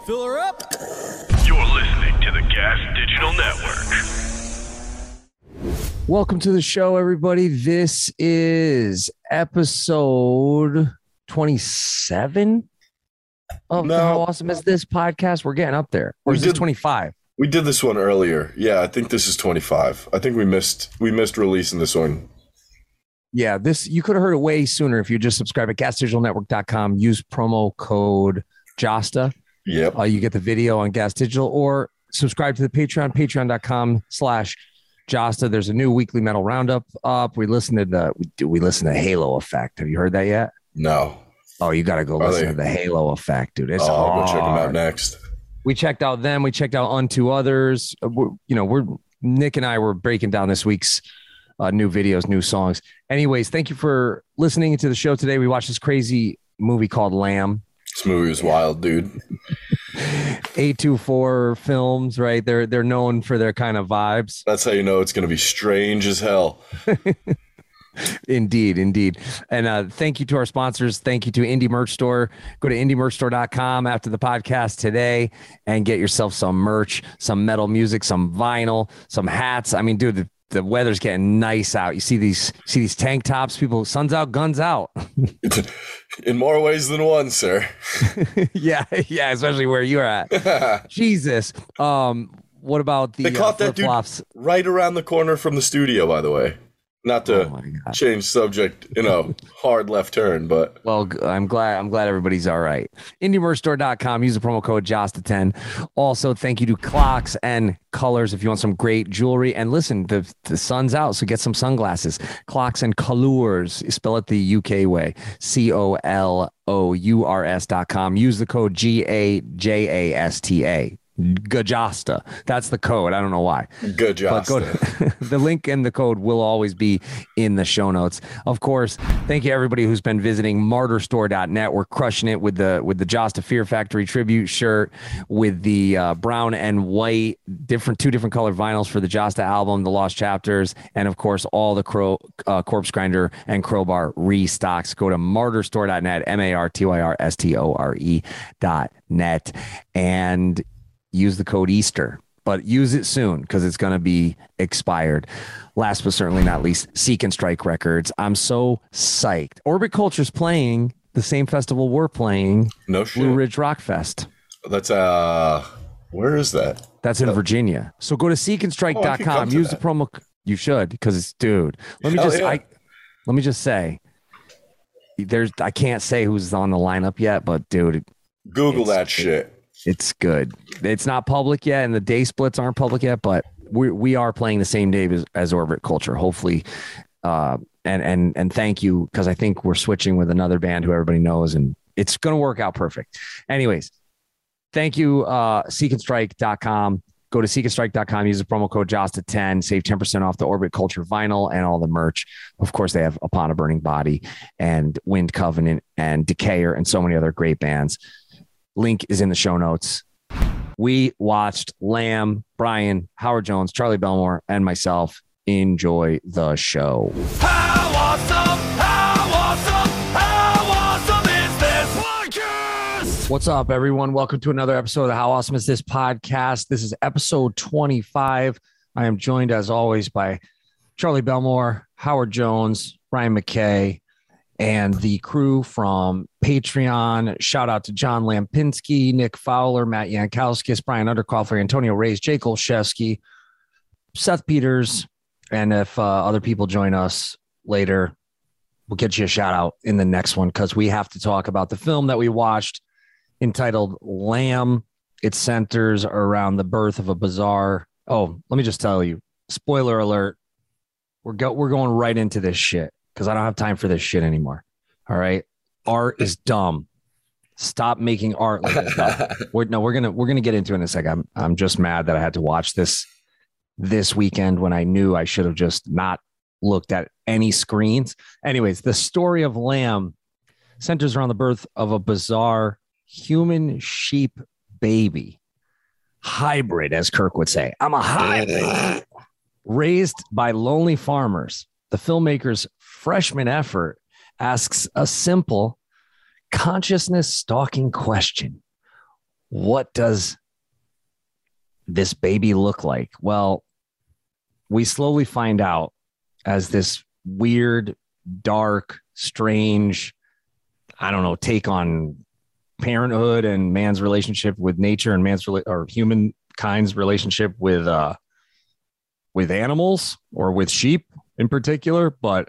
Fill her up. You're listening to the Gas Digital Network. Welcome to the show, everybody. This is episode 27 of How Awesome Is This podcast. We're getting up there. Or is this 25? We did this one earlier. Yeah, I think this is 25. I think we missed releasing this one. Yeah, this you could have heard it way sooner if you just subscribe at gasdigitalnetwork.com. Use promo code JOSTA. Yep. You get the video on Gas Digital, or subscribe to the Patreon, patreon.com/JOSTA. There's a new weekly metal roundup up. We listened to Halo Effect. Have you heard that yet? No. Oh, you got to go listen to the Halo Effect, dude. It's I'll go check them out next. We checked out them. We checked out Unto Others. Nick and I were breaking down this week's new videos, new songs. Anyways, thank you for listening to the show today. We watched this crazy movie called Lamb. This movie was wild, dude. A24 films, right? They're known for their kind of vibes. That's how you know it's going to be strange as hell. Indeed. And thank you to our sponsors. Thank you to Indie Merch Store. Go to indiemerchstore.com after the podcast today and get yourself some merch, some metal music, some vinyl, some hats. I mean, dude, the weather's getting nice out. You see these tank tops, people, sun's out, guns out. In more ways than one, sir. yeah, especially where you're at. Jesus. What about the they caught that flip-flops? Dude right around the corner from the studio, by the way. Not to change subject, hard left turn, but well, I'm glad everybody's all right. IndieMerchStore.com. Use the promo code JOSTA10. Also, thank you to Clocks and Colors if you want some great jewelry. And listen, the sun's out, so get some sunglasses. Clocks and Colors. Spell it the UK way. COLOURS.com. Use the code GAJASTA. Gajasta. That's the code. I don't know why. Gajasta. The link and the code will always be in the show notes. Of course, thank you everybody who's been visiting martyrstore.net. We're crushing it with the Josta Fear Factory tribute shirt, with the brown and white two different color vinyls for the Josta album, The Lost Chapters, and of course all the Corpse Grinder and Crowbar restocks. Go to martyrstore.net, martyrstore.net, and use the code Easter, but use it soon because it's going to be expired. Last but certainly not least, Seek and Strike Records. I'm so psyched. Orbit Culture's playing the same festival we're playing. No shit. Blue Ridge Rock Fest. That's where is that? That's in Virginia. So go to seekandstrike.com. Use the promo. You should, because it's, dude. Let me just say, I can't say who's on the lineup yet, but dude, Google that shit. It's good. It's not public yet, and the day splits aren't public yet, but we are playing the same day as Orbit Culture, hopefully. And thank you, because I think we're switching with another band who everybody knows, and it's going to work out perfect. Anyways, thank you, seekandstrike.com. Go to seekandstrike.com, use the promo code JOSTA10, save 10% off the Orbit Culture vinyl and all the merch. Of course, they have Upon a Burning Body and Wind Covenant and Decayer and so many other great bands. Link is in the show notes. We watched Lamb. Brian, Howard Jones, Charlie Belmore, and myself. Enjoy the show. How awesome is this podcast? What's up, everyone? Welcome to another episode of the How Awesome Is This podcast. This is episode 25. I am joined, as always, by Charlie Belmore, Howard Jones, Ryan McKay, and the crew from Patreon. Shout out to John Lampinski, Nick Fowler, Matt Yankowskis, Brian Undercoffer, Antonio Reyes, Jake Olszewski, Seth Peters. And if other people join us later, we'll get you a shout out in the next one, because we have to talk about the film that we watched entitled Lamb. It centers around the birth of a bizarre. Oh, let me just tell you, spoiler alert. We're going right into this shit, because I don't have time for this shit anymore. All right. Art is dumb. Stop making art like this. We're gonna get into it in a second. I'm just mad that I had to watch this weekend when I knew I should have just not looked at any screens. Anyways, the story of Lamb centers around the birth of a bizarre human sheep baby. Hybrid, as Kirk would say. I'm a hybrid. Raised by lonely farmers, the filmmaker's freshman effort asks a simple consciousness stalking question. what does this baby look like? Well, we slowly find out as this weird, dark, strange, I don't know, take on parenthood and man's relationship with nature and or humankind's relationship with animals or with sheep in particular. But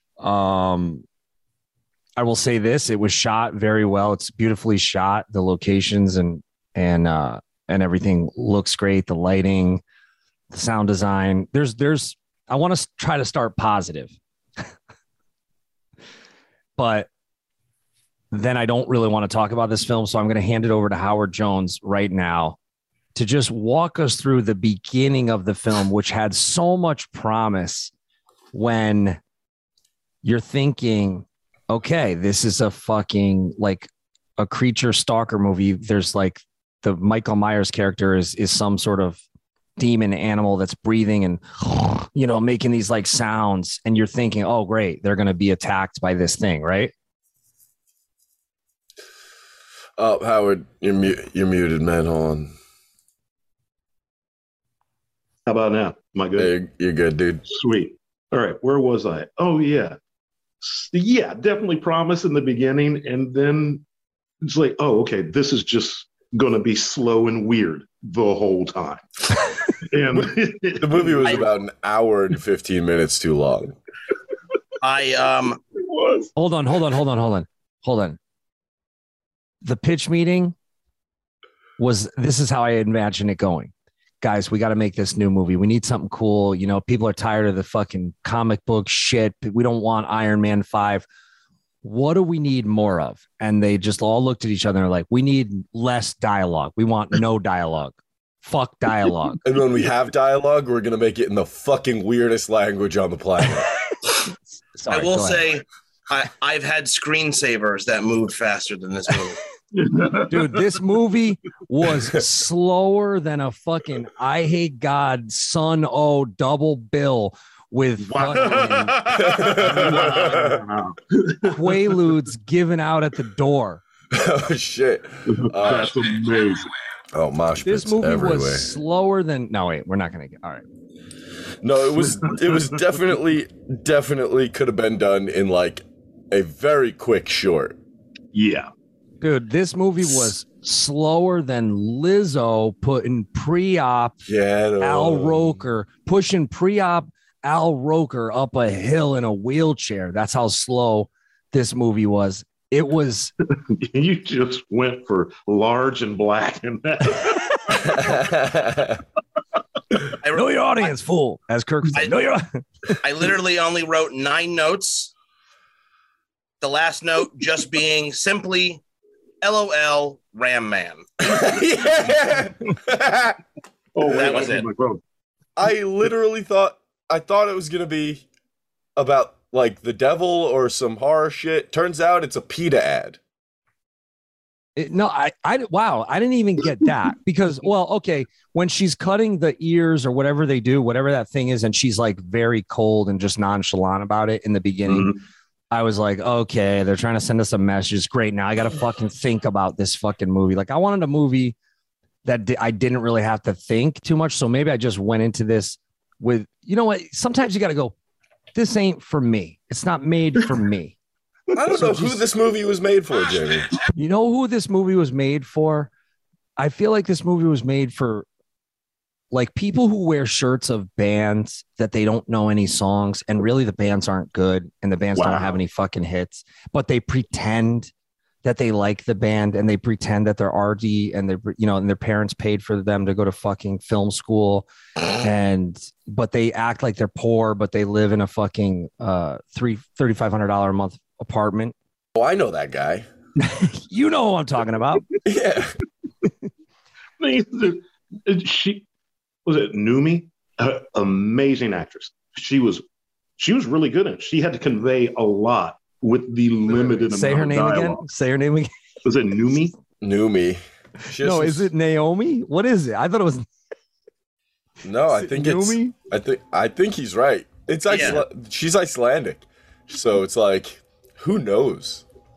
I will say this: it was shot very well. It's beautifully shot. The locations and everything looks great. The lighting, the sound design. I want to try to start positive, but then I don't really want to talk about this film. So I'm going to hand it over to Howard Jones right now to just walk us through the beginning of the film, which had so much promise when you're thinking, okay, this is a fucking like a creature stalker movie. There's like the Michael Myers character is some sort of demon animal that's breathing and, you know, making these like sounds. And you're thinking, oh, great, they're going to be attacked by this thing, right? Howard, you're muted, man. Hold on. How about now? Am I good? Hey, you're good, dude. Sweet. All right. Where was I? Oh, yeah. Yeah, definitely promise in the beginning. And then it's like, oh, okay, this is just going to be slow and weird the whole time. And the movie was about an hour and 15 minutes too long. It was. Hold on. The pitch meeting this is how I imagine it going. Guys, we got to make this new movie. We need something cool. You know, people are tired of the fucking comic book shit. We don't want Iron Man 5. What do we need more of? And they just all looked at each other and were like, we need less dialogue. We want no dialogue. Fuck dialogue. And when we have dialogue, we're going to make it in the fucking weirdest language on the planet. Sorry, I will say I've had screensavers that moved faster than this movie. Dude, this movie was slower than a fucking I Hate God Son O double bill with Quaaludes given out at the door. Oh shit! That's amazing. Oh, mosh this movie everywhere. was slower than. No, wait, we're not gonna get. All right. No, it was definitely could have been done in like a very quick short. Yeah. Dude, this movie was slower than Lizzo putting pre-op Al Roker, pushing pre-op Al Roker up a hill in a wheelchair. That's how slow this movie was. It was. You just went for large and black in that. I know your audience, fool. As Kirk said, know your. I literally only wrote 9 notes. The last note just being simply LOL Ram Man. Yeah. Oh, that was it. I literally thought it was gonna be about like the devil or some horror shit. Turns out it's a PETA ad. Wow, I didn't even get that because, well, okay, when she's cutting the ears or whatever they do, whatever that thing is, and she's like very cold and just nonchalant about it in the beginning. Mm-hmm. I was like, okay, they're trying to send us a message. Great. Now I got to fucking think about this fucking movie. Like I wanted a movie that I didn't really have to think too much. So maybe I just went into this with, you know what? Sometimes you got to go, this ain't for me. It's not made for me. I don't know who this movie was made for, Jamie. You know who this movie was made for? I feel like this movie was made for like people who wear shirts of bands that they don't know any songs and really the bands aren't good and the bands don't have any fucking hits, but they pretend that they like the band and they pretend that they're RD and and their parents paid for them to go to fucking film school but they act like they're poor, but they live in a fucking $3,500 a month apartment. Oh, I know that guy. You know who I'm talking about. Yeah. She was it Numi? Amazing actress. She was really good in it. She had to convey a lot with the limited Say amount her name of dialogue. again. Say her name again. Was it Numi? Numi. No, is it Naomi? What is it? I thought it was. No, I think it's Numi? I think he's right. It's she's Icelandic. So it's like, who knows?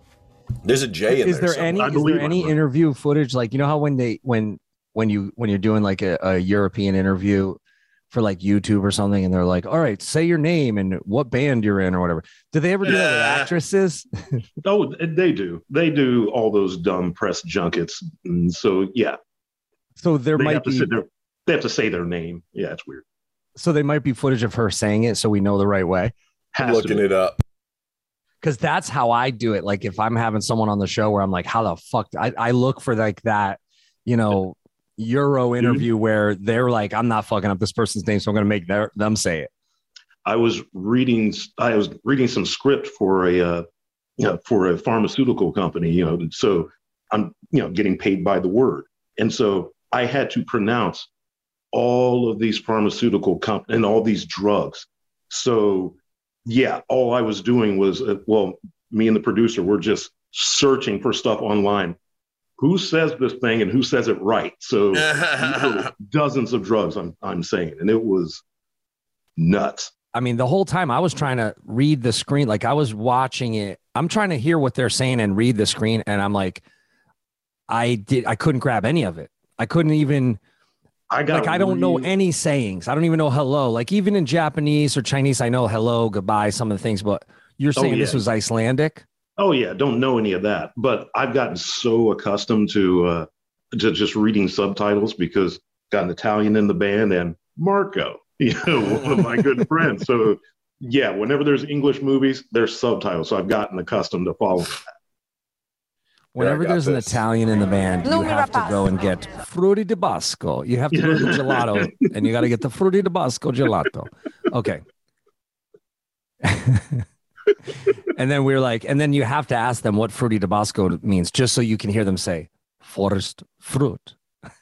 There's a J in Is there somewhere. any I is there believe any I'm right. interview footage, like, you know how when you're doing like a European interview for like YouTube or something, and they're like, all right, say your name and what band you're in or whatever. Do they ever do that with actresses? Oh, they do. They do all those dumb press junkets. And so, yeah, So there they might have to be sit there. They have to say their name. Yeah, it's weird. so there might be footage of her saying it so we know the right way. I'm Has to looking be. it up. Because that's how I do it. Like if I'm having someone on the show where I'm like, how the fuck I look for like that, you know, Euro interview where they're like, I'm not fucking up this person's name, so I'm gonna make them say it. I was reading some script for a pharmaceutical company, so I'm getting paid by the word, and so I had to pronounce all of these pharmaceutical companies and all these drugs. So yeah, all I was doing was me and the producer were just searching for stuff online. Who says this thing and who says it right? So dozens of drugs I'm saying, and it was nuts. I mean, the whole time I was trying to read the screen, like I was watching it. I'm trying to hear what they're saying and read the screen, and I'm like, I couldn't grab any of it. I couldn't even. I don't know any sayings. I don't even know hello. Like even in Japanese or Chinese, I know hello, goodbye, some of the things. But you're saying this was Icelandic? Oh yeah, don't know any of that. But I've gotten so accustomed to just reading subtitles because got an Italian in the band and Marco, one of my good friends. So yeah, whenever there's English movies, there's subtitles. So I've gotten accustomed to following that. Whenever there's an Italian in the band, you have to go and get Frutti di Bosco. You have to go to the gelato, and you got to get the Frutti di Bosco gelato. Okay. And then we're like, and then you have to ask them what Frutti di Bosco means, just so you can hear them say forest fruit.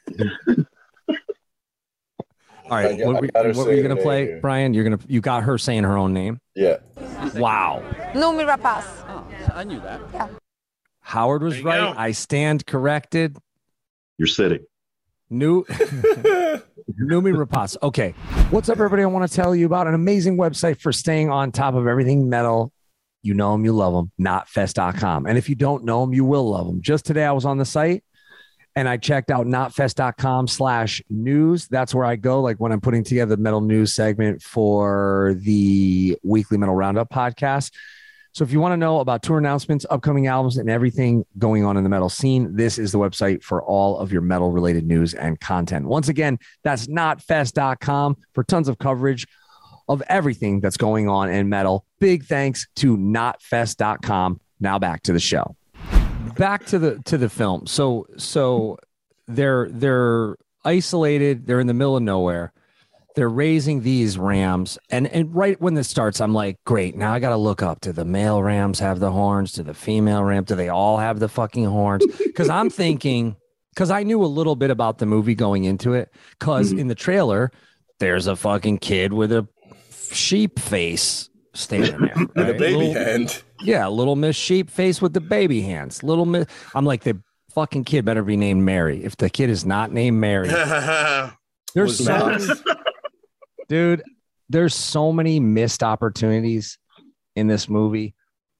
All right, what were you gonna play, here. Brian? You got her saying her own name. Yeah. Wow. Numi Rapaz. Oh, I knew that. Yeah. Howard was right. Go. I stand corrected. You're sitting. Numi Rapaz. Okay. What's up, everybody? I want to tell you about an amazing website for staying on top of everything metal. You know them, you love them, notfest.com. And if you don't know them, you will love them. Just today, I was on the site and I checked out notfest.com/news. That's where I go, like when I'm putting together the metal news segment for the weekly Metal Roundup podcast. So if you want to know about tour announcements, upcoming albums, and everything going on in the metal scene, this is the website for all of your metal-related news and content. Once again, that's notfest.com for tons of coverage of everything that's going on in metal. Big thanks to notfest.com. Now back to the show. Back to the film. So they're isolated. They're in the middle of nowhere. They're raising these rams, and right when this starts, I'm like, great. Now I got to look up. Do the male rams have the horns? Do the female ram? Do they all have the fucking horns? Because I'm thinking, because I knew a little bit about the movie going into it. Because in the trailer, there's a fucking kid with a sheep face standing there, right? And a baby hand. Yeah, little Miss Sheep face with the baby hands. Little Miss. I'm like, the fucking kid better be named Mary. If the kid is not named Mary, there's Was so not. many. Dude, there's so many missed opportunities in this movie.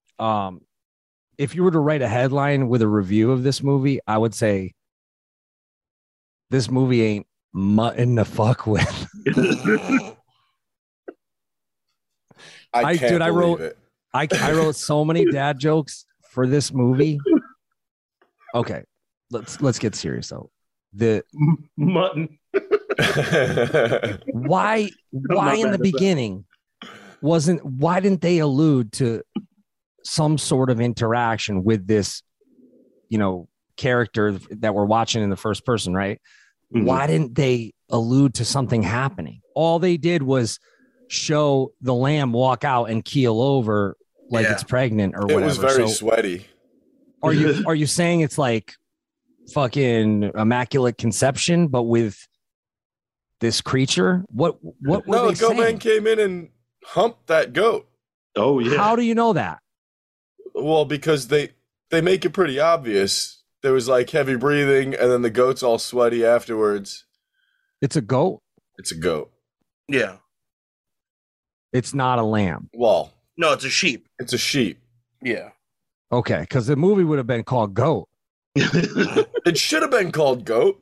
If you were to write a headline with a review of this movie, I would say this movie ain't mutton to fuck with. I can't believe it. I wrote so many dad jokes for this movie. Okay, let's get serious though. The Mutton. why in the beginning why didn't they allude to some sort of interaction with this, character that we're watching in the first person, right? Mm-hmm. Why didn't they allude to something happening? All they did was show the lamb walk out and keel over like it's pregnant or whatever. It was very sweaty. Are you saying it's like fucking Immaculate Conception, but with this creature? What were they saying? Goat Man came in and humped that goat. Oh yeah. How do you know that? Well, because they make it pretty obvious. There was like heavy breathing, and then the goat's all sweaty afterwards. It's a goat? It's a goat. Yeah. It's not a lamb. Well, No, it's a sheep. it's a sheep. Yeah. Okay, because the movie would have been called Goat. It should have been called Goat.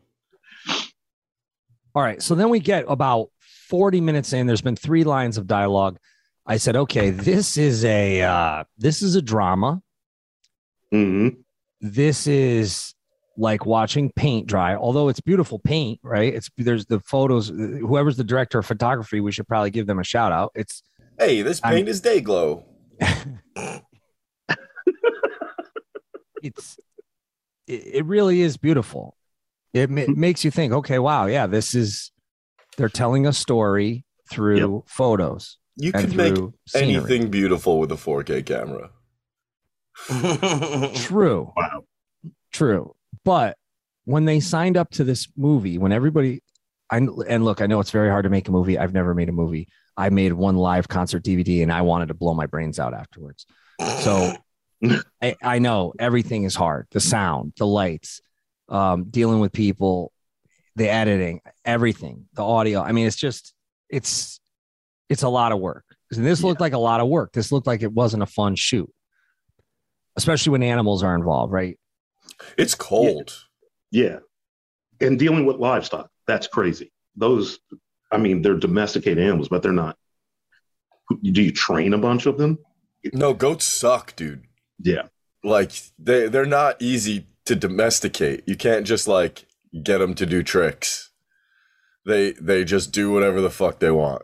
All right, so then we get about 40 minutes in. There's been 3 lines of dialogue. I said, okay, this is a drama. Mm-hmm. This is like watching paint dry, although it's beautiful paint, right? There's the photos. Whoever's the director of photography, we should probably give them a shout out. Hey, this paint is Dayglow. It really is beautiful. It makes you think, okay, wow, yeah, they're telling a story through photos. You and could make through scenery. anything beautiful with a 4K camera. True. Wow. True. But when they signed up to this movie, when everybody, and look, I know it's very hard to make a movie. I've never made a movie. I made one live concert DVD and I wanted to blow my brains out afterwards. So I know everything is hard. The sound, the lights, dealing with people, the editing, everything, the audio. I mean, it's a lot of work. And this looked like a lot of work. This looked like it wasn't a fun shoot, especially when animals are involved, right? It's cold. Yeah. And dealing with livestock, that's crazy. Those, I mean, they're domesticated animals, but they're not. Do you train a bunch of them? No, goats suck, dude. Yeah. Like they're not easy to domesticate. You can't just like get them to do tricks. They just do whatever the fuck they want.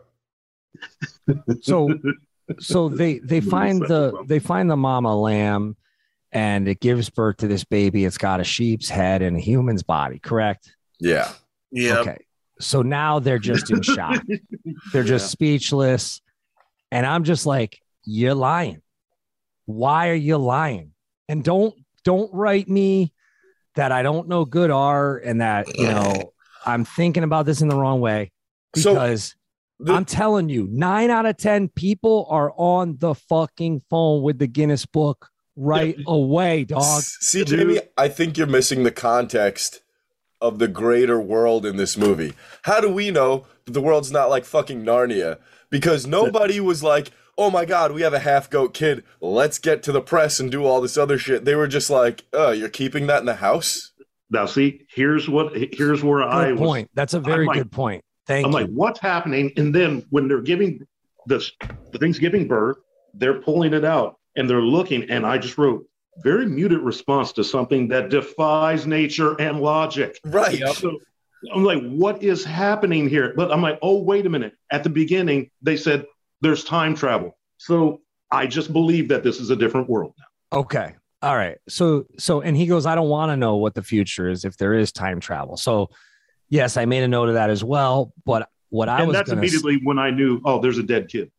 So they find the mama lamb and it gives birth to this baby. It's got a sheep's head and a human's body, correct? Yeah. Yeah. Okay. So now they're just in shock. They're just speechless. And I'm just like, you're lying. Why are you lying? And don't write me that I don't know good art and that, I'm thinking about this in the wrong way, because I'm telling you, 9 out of 10 people are on the fucking phone with the Guinness Book right away, dog. See, Jamie, I think you're missing the context of the greater world in this movie. How do we know that the world's not like fucking Narnia? Because nobody was like, oh my God, we have a half goat kid. Let's get to the press and do all this other shit. They were just like, you're keeping that in the house? Now, see, here's where I was. Point. That's a very good point. Thank you. I'm like, what's happening? And then when they're giving the thing's giving birth, they're pulling it out and they're looking. And I just wrote very muted response to something that defies nature and logic. Right. So I'm like, what is happening here? But I'm like, oh, wait a minute. At the beginning, they said there's time travel. So I just believe that this is a different world now. Okay. All right. So, and he goes, I don't want to know what the future is if there is time travel. So yes, I made a note of that as well. But that's immediately when I knew, oh, there's a dead kid.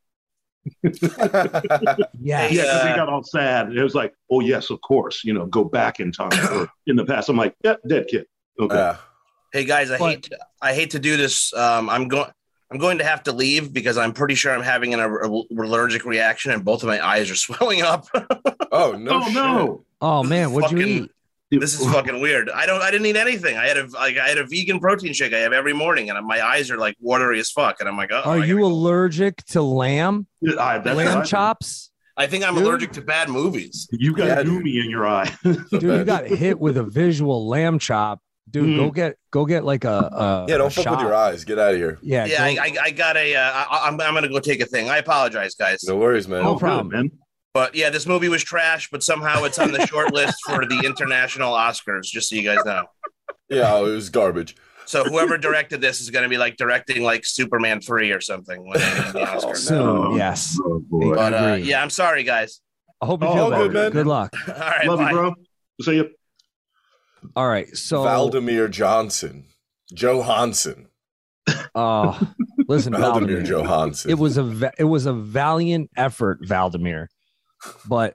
Yes. Yeah, because he got all sad. It was like, oh yes, of course. Go back in time or in the past. I'm like, yeah, dead kid. Okay. Hey guys, I hate to do this. I'm going to have to leave because I'm pretty sure I'm having an allergic reaction and both of my eyes are swelling up. Oh no! No! Oh man, what'd you eat? This is fucking weird. I didn't eat anything. I had a vegan protein shake I have every morning, and my eyes are like watery as fuck. And I'm like, are you allergic to lamb? Lamb chops? I think I'm allergic to bad movies. You got goomy in your eye. Dude, you got hit with a visual lamb chop. Dude, go get like a don't fuck with your eyes. Get out of here. Yeah, I got I'm gonna go take a thing. I apologize, guys. No worries, man. No problem, man. But yeah, this movie was trash, but somehow it's on the short list for the international Oscars, just so you guys know. Yeah, it was garbage. So whoever directed this is going to be like directing like Superman 3 or something when they get the Oscars. Soon, yes. Oh, boy. But yeah, I'm sorry, guys. I hope you feel better. Good, man. Good luck. All right, love bye. you, bro. See you. All right, so Valdemir Johnson, Johansson. Listen, Valdemir Valdemir. Johansson. It was a valiant effort, Valdemir, but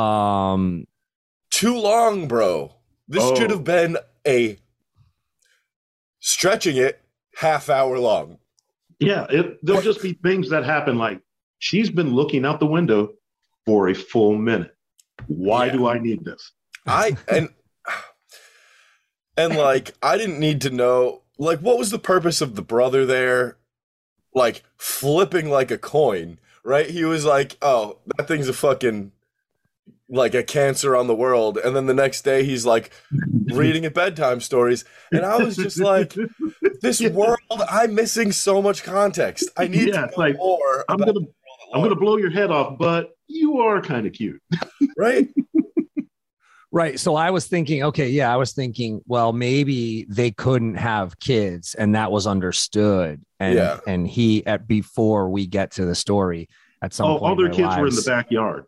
too long, bro. This should have been a stretching it half-hour long. Yeah, there'll just be things that happen like she's been looking out the window for a full minute. Why do I need this? And like, I didn't need to know, like, what was the purpose of the brother there? Like, flipping like a coin, right? He was like, oh, that thing's a fucking like a cancer on the world, and then the next day he's like reading at bedtime stories, and I was just like, this world, I'm missing so much context. I need to know like, more. I'm gonna blow your head off, but you are kind of cute, right? Right. So I was thinking, well, maybe they couldn't have kids, and that was understood. And before we get to the story, at some point, all their kids lives, were in the backyard.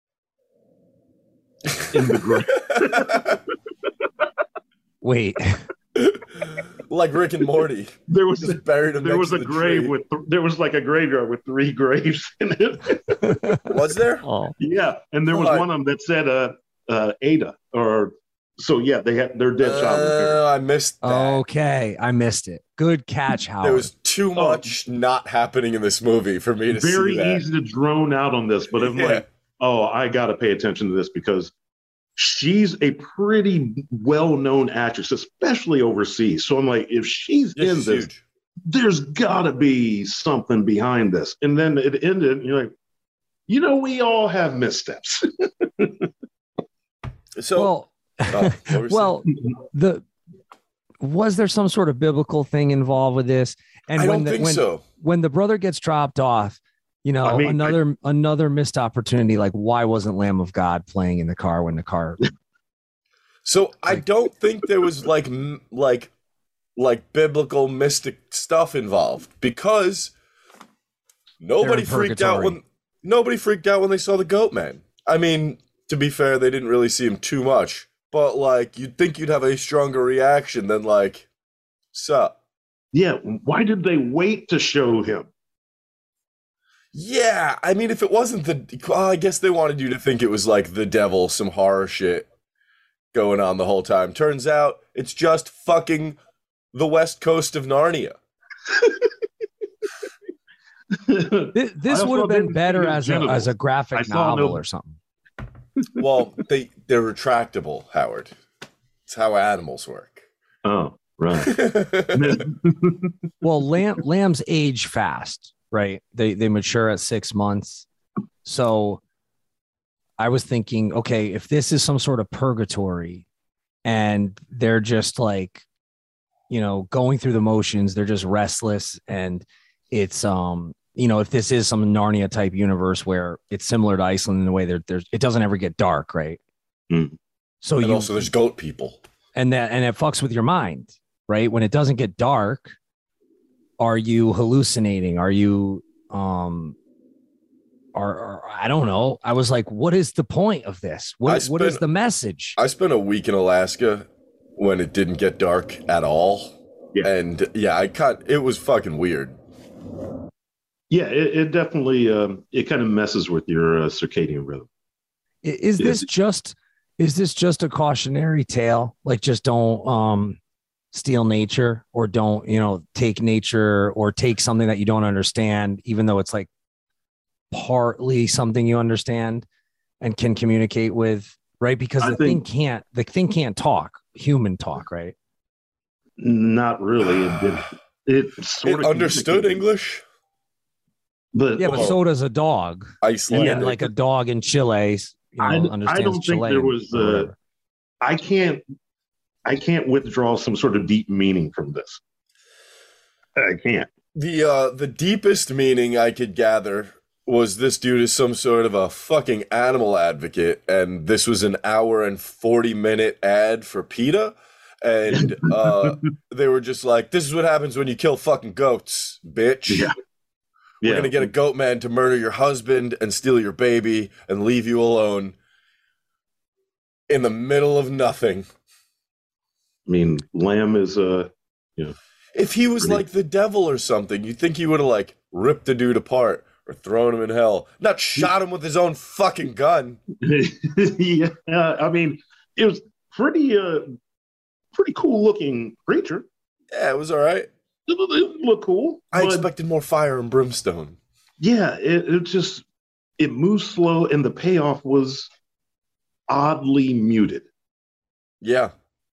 In the grave. Wait. Like Rick and Morty. There was just buried him. There was a the grave tree. there was like a graveyard with 3 graves in it. Was there? Oh. Yeah, and there was one of them that said Ada, or so. Yeah, they had their dead child. I missed that. Okay, I missed it. Good catch, Howard. There was too much not happening in this movie for me to see that. Very easy to drone out on this, but I'm like, oh, I got to pay attention to this because she's a pretty well-known actress, especially overseas. So I'm like, if she's in this, huge. There's got to be something behind this. And then it ended, and you're like, we all have missteps. So, was there some sort of biblical thing involved with this? And I don't think so. When the brother gets dropped off, another missed opportunity. Like, why wasn't Lamb of God playing in the car when the car? So I don't think there was like biblical mystic stuff involved, because nobody freaked out when they saw the goat man. I mean, to be fair, they didn't really see him too much, but like you'd think you'd have a stronger reaction than like, sup. Yeah, why did they wait to show him? Yeah, I mean, if it wasn't I guess they wanted you to think it was like the devil, some horror shit going on the whole time. Turns out it's just fucking the west coast of Narnia. This would have been better as a graphic novel or something. Well, they're retractable, Howard. It's how animals work. Oh, right. Well, lambs age fast, right? They mature at 6 months. So I was thinking, okay, if this is some sort of purgatory and they're just like, going through the motions, they're just restless, and it's if this is some Narnia type universe where it's similar to Iceland in the way there's it doesn't ever get dark, right? Mm. So also there's goat people, and it fucks with your mind, right? When it doesn't get dark, are you hallucinating? Are you I don't know. I was like, what is the point of this? What is the message? I spent a week in Alaska when it didn't get dark at all. Yeah. And it was fucking weird. Yeah, it definitely it kind of messes with your circadian rhythm. Is this just a cautionary tale? Like, just don't steal nature, or don't take nature, or take something that you don't understand, even though it's like partly something you understand and can communicate with, right? Because the thing can't talk human talk, right? Not really. It sort of understood English. But so does a dog. Iceland, and like a dog in Chile, understands I don't Chilean. think there was. I can't withdraw some sort of deep meaning from this. I can't. The deepest meaning I could gather was this dude is some sort of a fucking animal advocate, and this was an 1 and 40-minute ad for PETA, and they were just like, "This is what happens when you kill fucking goats, bitch." Yeah. We're going to get a goat man to murder your husband and steal your baby and leave you alone in the middle of nothing. I mean, Lamb is if he was like the devil or something, you'd think he would have like ripped the dude apart or thrown him in hell, not shot him with his own fucking gun. Yeah, I mean, it was pretty cool looking creature. Yeah, it was all right. It looked cool. I expected more fire and brimstone. Yeah, it moves slow, and the payoff was oddly muted. Yeah.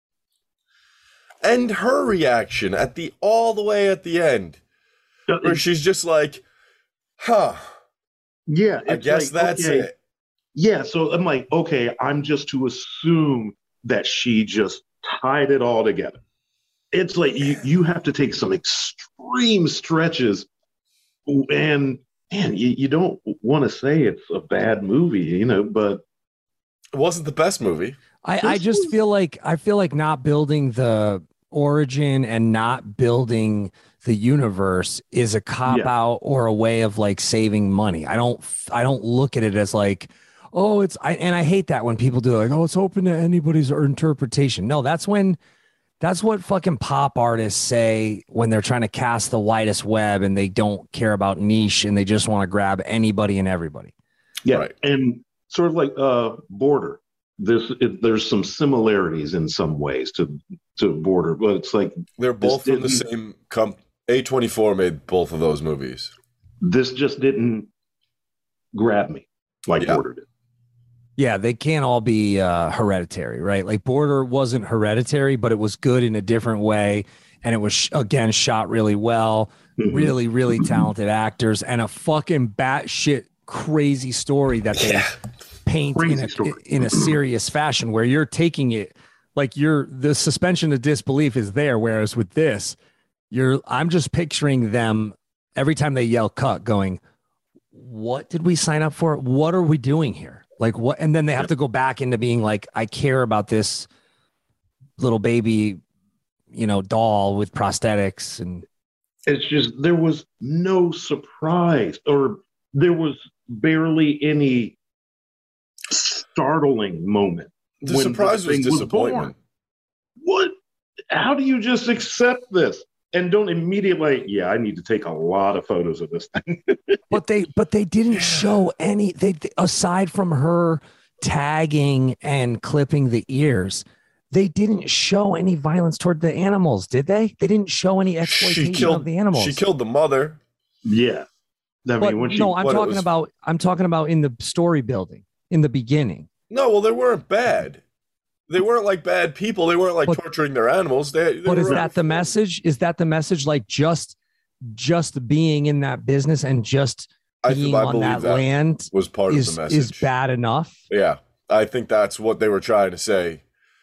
And her reaction all the way at the end, where she's just like, huh. Yeah. I guess that's it. Yeah, so I'm like, okay, I'm just to assume that she just tied it all together. It's like you have to take some extreme stretches, and man, you don't want to say it's a bad movie, but It wasn't the best movie. I just feel like not building the origin and not building the universe is a cop out or a way of like saving money. I don't look at it as like, oh, and I hate that when people do like, oh, it's open to anybody's interpretation. No, that's what fucking pop artists say when they're trying to cast the widest web and they don't care about niche and they just want to grab anybody and everybody. Yeah, Right. and sort of like Border. There's some similarities in some ways to Border, but it's like They're both from the same A24 made both of those movies. this just didn't grab me like Border did. Yeah, they can't all be hereditary, right? Like Border wasn't hereditary, but it was good in a different way. And it was, again, shot really well, really, really talented actors, and a fucking batshit crazy story that they paint in a serious fashion where you're taking it like the suspension of disbelief is there. Whereas with this, I'm just picturing them every time they yell cut going, what did we sign up for? What are we doing here? Like what? And then they have to go back into being like, I care about this little baby, doll with prosthetics. And it's just, there was no surprise, or there was barely any startling moment. The surprise was disappointment. What? How do you just accept this and don't immediately? I need to take a lot of photos of this thing. But they didn't show any. They aside from her tagging and clipping the ears, they didn't show any violence toward the animals, did they? They didn't show any exploitation of the animals. She killed the mother. Yeah, I'm talking about in the story building in the beginning. No, well, they weren't bad. They weren't like bad people. They weren't like torturing their animals. Is that the message? Is that the message? Like just being in that business and just being on that land was part of the message. Is bad enough. Yeah, I think that's what they were trying to say.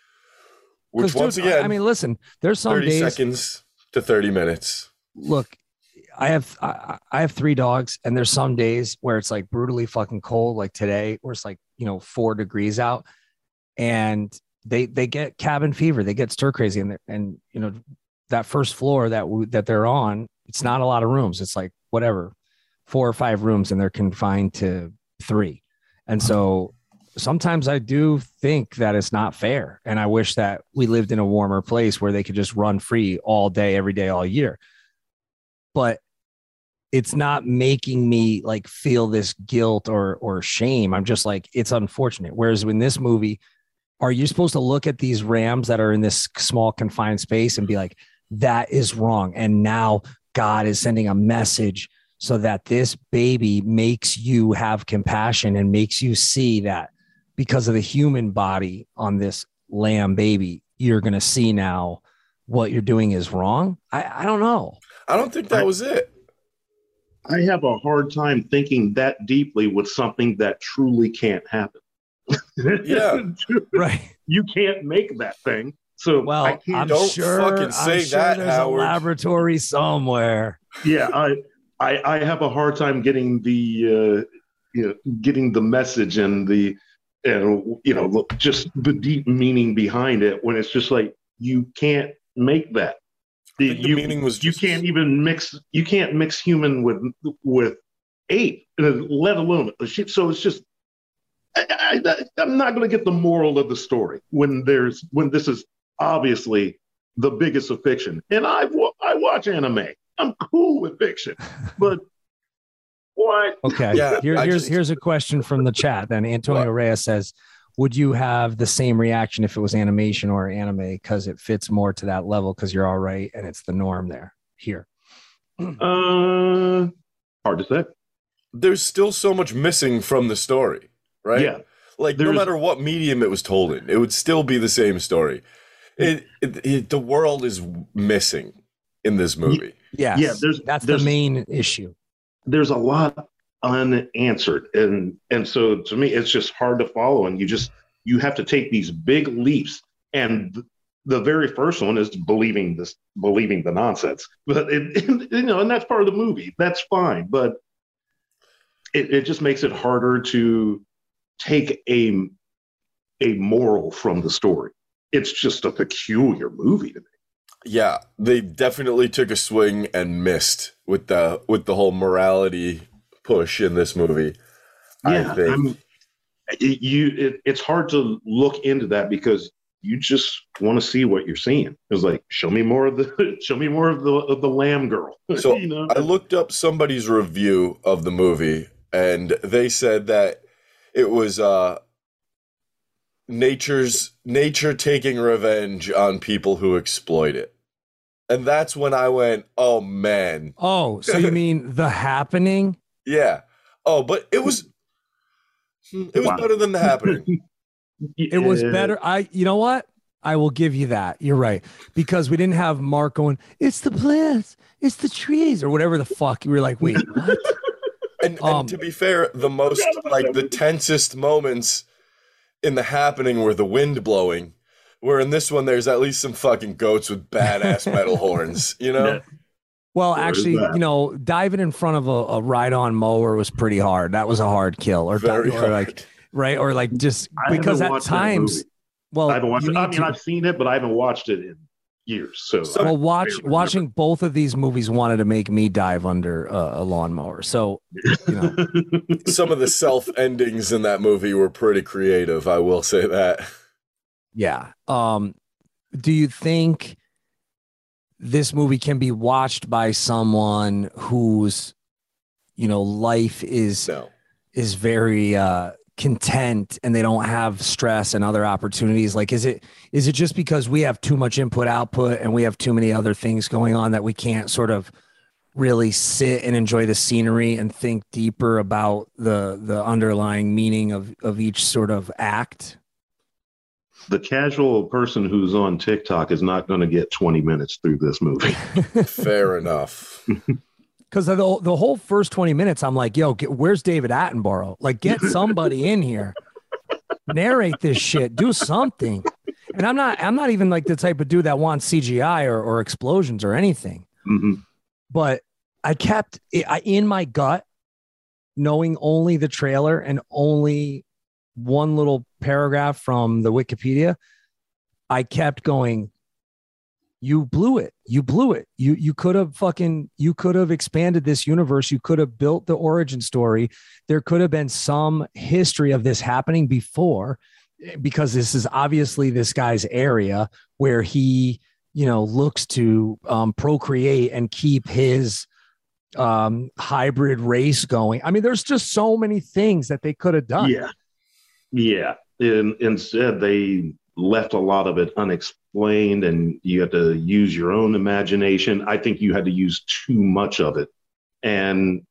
Which once again, I mean, listen, there's some 30 days, seconds to 30 minutes. Look, I have 3 dogs, and there's some days where it's like brutally fucking cold, like today, where it's like 4 degrees out, and they get cabin fever, they get stir crazy, and that first floor that they're on, it's not a lot of rooms. It's like whatever, 4 or 5 rooms, and they're confined to 3, and so sometimes I do think that it's not fair, and I wish that we lived in a warmer place where they could just run free all day, every day, all year. But it's not making me like feel this guilt or shame. I'm just like, it's unfortunate. Whereas in this movie, are you supposed to look at these rams that are in this small confined space and be like, that is wrong? And now God is sending a message so that this baby makes you have compassion and makes you see that because of the human body on this lamb baby, you're going to see now what you're doing is wrong. I don't know. I don't think that was it. I have a hard time thinking that deeply with something that truly can't happen. Yeah, right. You can't make that thing. So well, I'm sure there's a laboratory somewhere. Yeah, I have a hard time getting the getting the message and the just the deep meaning behind it when it's just like you can't make that. The meaning was you can't even mix. You can't mix human with ape, let alone a sheep. So it's just I'm not going to get the moral of the story when this is obviously the biggest of fiction. And I watch anime. I'm cool with fiction, but what? Okay. Yeah, here's a question from the chat. Then Antonio Reyes says, would you have the same reaction if it was animation or anime because it fits more to that level because you're all right and it's the norm here? Hard to say. There's still so much missing from the story, right? Yeah. Like no matter what medium it was told in, it would still be the same story. The world is missing in this movie. Yes. Yeah. That's the main issue. There's a lot unanswered. And so to me, it's just hard to follow. And you have to take these big leaps. And the very first one is believing the nonsense. But and that's part of the movie. That's fine. But it just makes it harder to take a moral from the story. It's just a peculiar movie to me. Yeah, they definitely took a swing and missed with the whole morality push in this movie. Yeah, I think it's hard to look into that because you just want to see what you're seeing. It's like, show me more of the lamb girl. So I looked up somebody's review of the movie, and they said that it was nature taking revenge on people who exploit it. And that's when I went, oh man. Oh, so you mean The Happening? Yeah. Oh, but it was better than The Happening. It was better. You know what? I will give you that. You're right. Because we didn't have Mark going, it's the plants, it's the trees, or whatever the fuck. You were like, wait, what? And to be fair, the tensest moments in The Happening were the wind blowing. Where in this one, there's at least some fucking goats with badass metal horns, Yeah. Well, actually, diving in front of a ride-on mower was pretty hard. That was a hard kill, or just because at times. Well, I haven't watched it. I've seen it, but I haven't watched it in years. So watching both of these movies wanted to make me dive under a lawnmower. So, some of the self endings in that movie were pretty creative. I will say that. Yeah. Do you think this movie can be watched by someone whose, life is very content and they don't have stress and other opportunities? Like, is it just because we have too much input output and we have too many other things going on that we can't sort of really sit and enjoy the scenery and think deeper about the underlying meaning of each sort of act? The casual person who's on TikTok is not going to get 20 minutes through this movie. Fair enough. Because the whole first 20 minutes, I'm like, yo, where's David Attenborough? Like, get somebody in here, narrate this shit, do something. And I'm not even like the type of dude that wants CGI or explosions or anything. Mm-hmm. But I kept in my gut, knowing only the trailer and only one little paragraph from the Wikipedia, I kept going, you blew it. You blew it. You could have expanded this universe. You could have built the origin story. There could have been some history of this happening before, because this is obviously this guy's area where he, looks to procreate and keep his hybrid race going. I mean, there's just so many things that they could have done. Yeah. And instead, they left a lot of it unexplained, and you had to use your own imagination. I think you had to use too much of it. And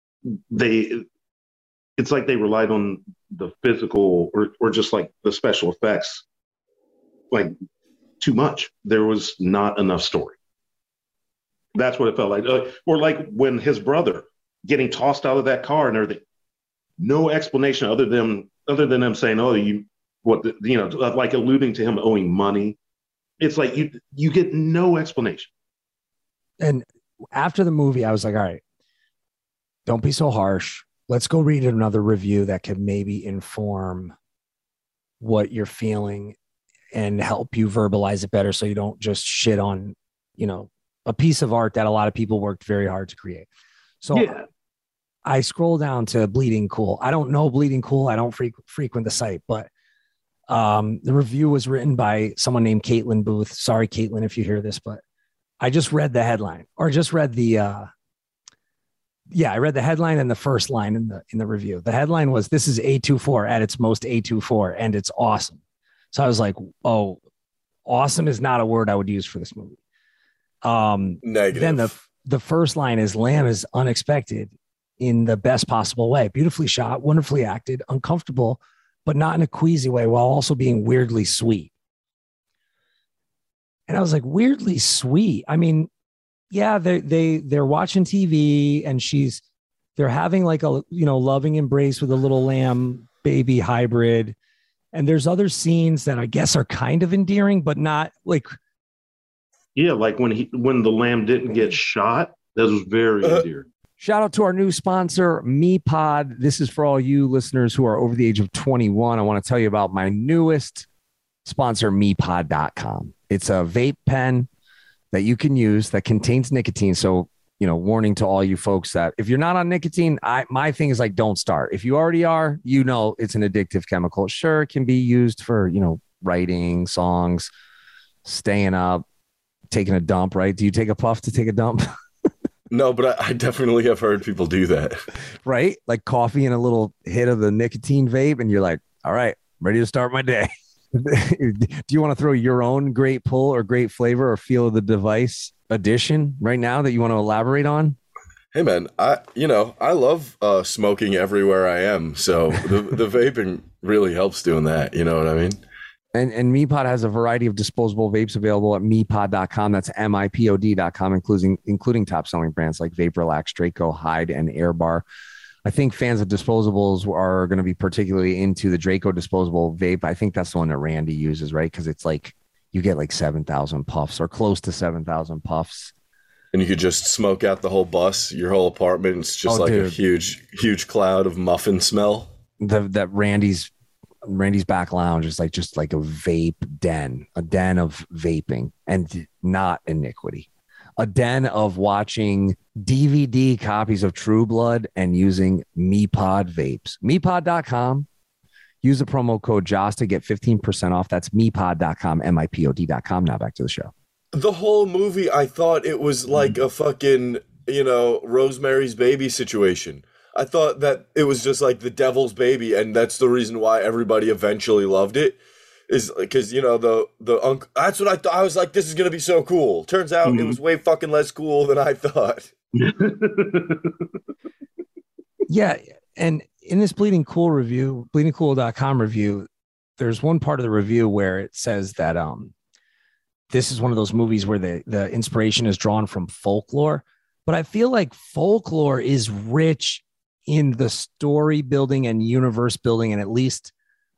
it's like they relied on the physical or just like the special effects, like too much. There was not enough story. That's what it felt like. Or like when his brother getting tossed out of that car and everything, no explanation other than them saying, "Oh, like alluding to him owing money." It's like you get no explanation. And after the movie, I was like, all right, don't be so harsh. Let's go read another review that could maybe inform what you're feeling and help you verbalize it better, so you don't just shit on, a piece of art that a lot of people worked very hard to create. So yeah. I scroll down to Bleeding Cool. I don't know Bleeding Cool. I don't frequent the site, but the review was written by someone named Caitlin Booth. Sorry, Caitlin, if you hear this, but I just read the headline, or just read I read the headline and the first line in the review. The headline was, "This is A24 at its most A24, and it's awesome." So I was like, oh, awesome is not a word I would use for this movie. Negative. Then the first line is, "Lamb is unexpected in the best possible way. Beautifully shot, wonderfully acted, uncomfortable, but not in a queasy way, while also being weirdly sweet." And I was like, weirdly sweet? I mean, yeah, they're watching TV and she's they're having like a, loving embrace with a little lamb baby hybrid. And there's other scenes that I guess are kind of endearing, but not like. Yeah, like when the lamb didn't get shot, that was very endearing. Shout out to our new sponsor, MePod. This is for all you listeners who are over the age of 21. I want to tell you about my newest sponsor, MePod.com. It's a vape pen that you can use that contains nicotine. So, warning to all you folks that if you're not on nicotine, my thing is like, don't start. If you already are, it's an addictive chemical. Sure, it can be used for, writing songs, staying up, taking a dump, right? Do you take a puff to take a dump? No, but I definitely have heard people do that. Right? Like coffee and a little hit of the nicotine vape, and you're like, all right, ready to start my day. Do you want to throw your own great pull or great flavor or feel of the device addition right now that you want to elaborate on? Hey man, I love smoking everywhere I am. So the vaping really helps doing that. You know what I mean? And MePod has a variety of disposable vapes available at MePod.com. That's MIPOD.com, including top selling brands like Vapor Relax, Draco, Hyde, and Air Bar. I think fans of disposables are going to be particularly into the Draco disposable vape. I think that's the one that Randy uses, right? Because it's like you get like 7,000 puffs or close to 7,000 puffs. And you could just smoke out the whole bus, your whole apartment. It's just a huge cloud of muffin smell. That Randy's back lounge is just like a vape den, a den of vaping and not iniquity, a den of watching DVD copies of True Blood and using MePod vapes. MePod.com. Use the promo code JOS to get 15% off. That's MePod.com, MIPOD.com. Now back to the show. The whole movie, I thought it was like a fucking, Rosemary's Baby situation. I thought that it was just like the devil's baby, and that's the reason why everybody eventually loved it. Is because the uncle. That's what I thought. I was like, this is gonna be so cool. Turns out it was way fucking less cool than I thought. Yeah, and in this bleedingcool.com review, there's one part of the review where it says that this is one of those movies where the inspiration is drawn from folklore, but I feel like folklore is rich in the story building and universe building, and at least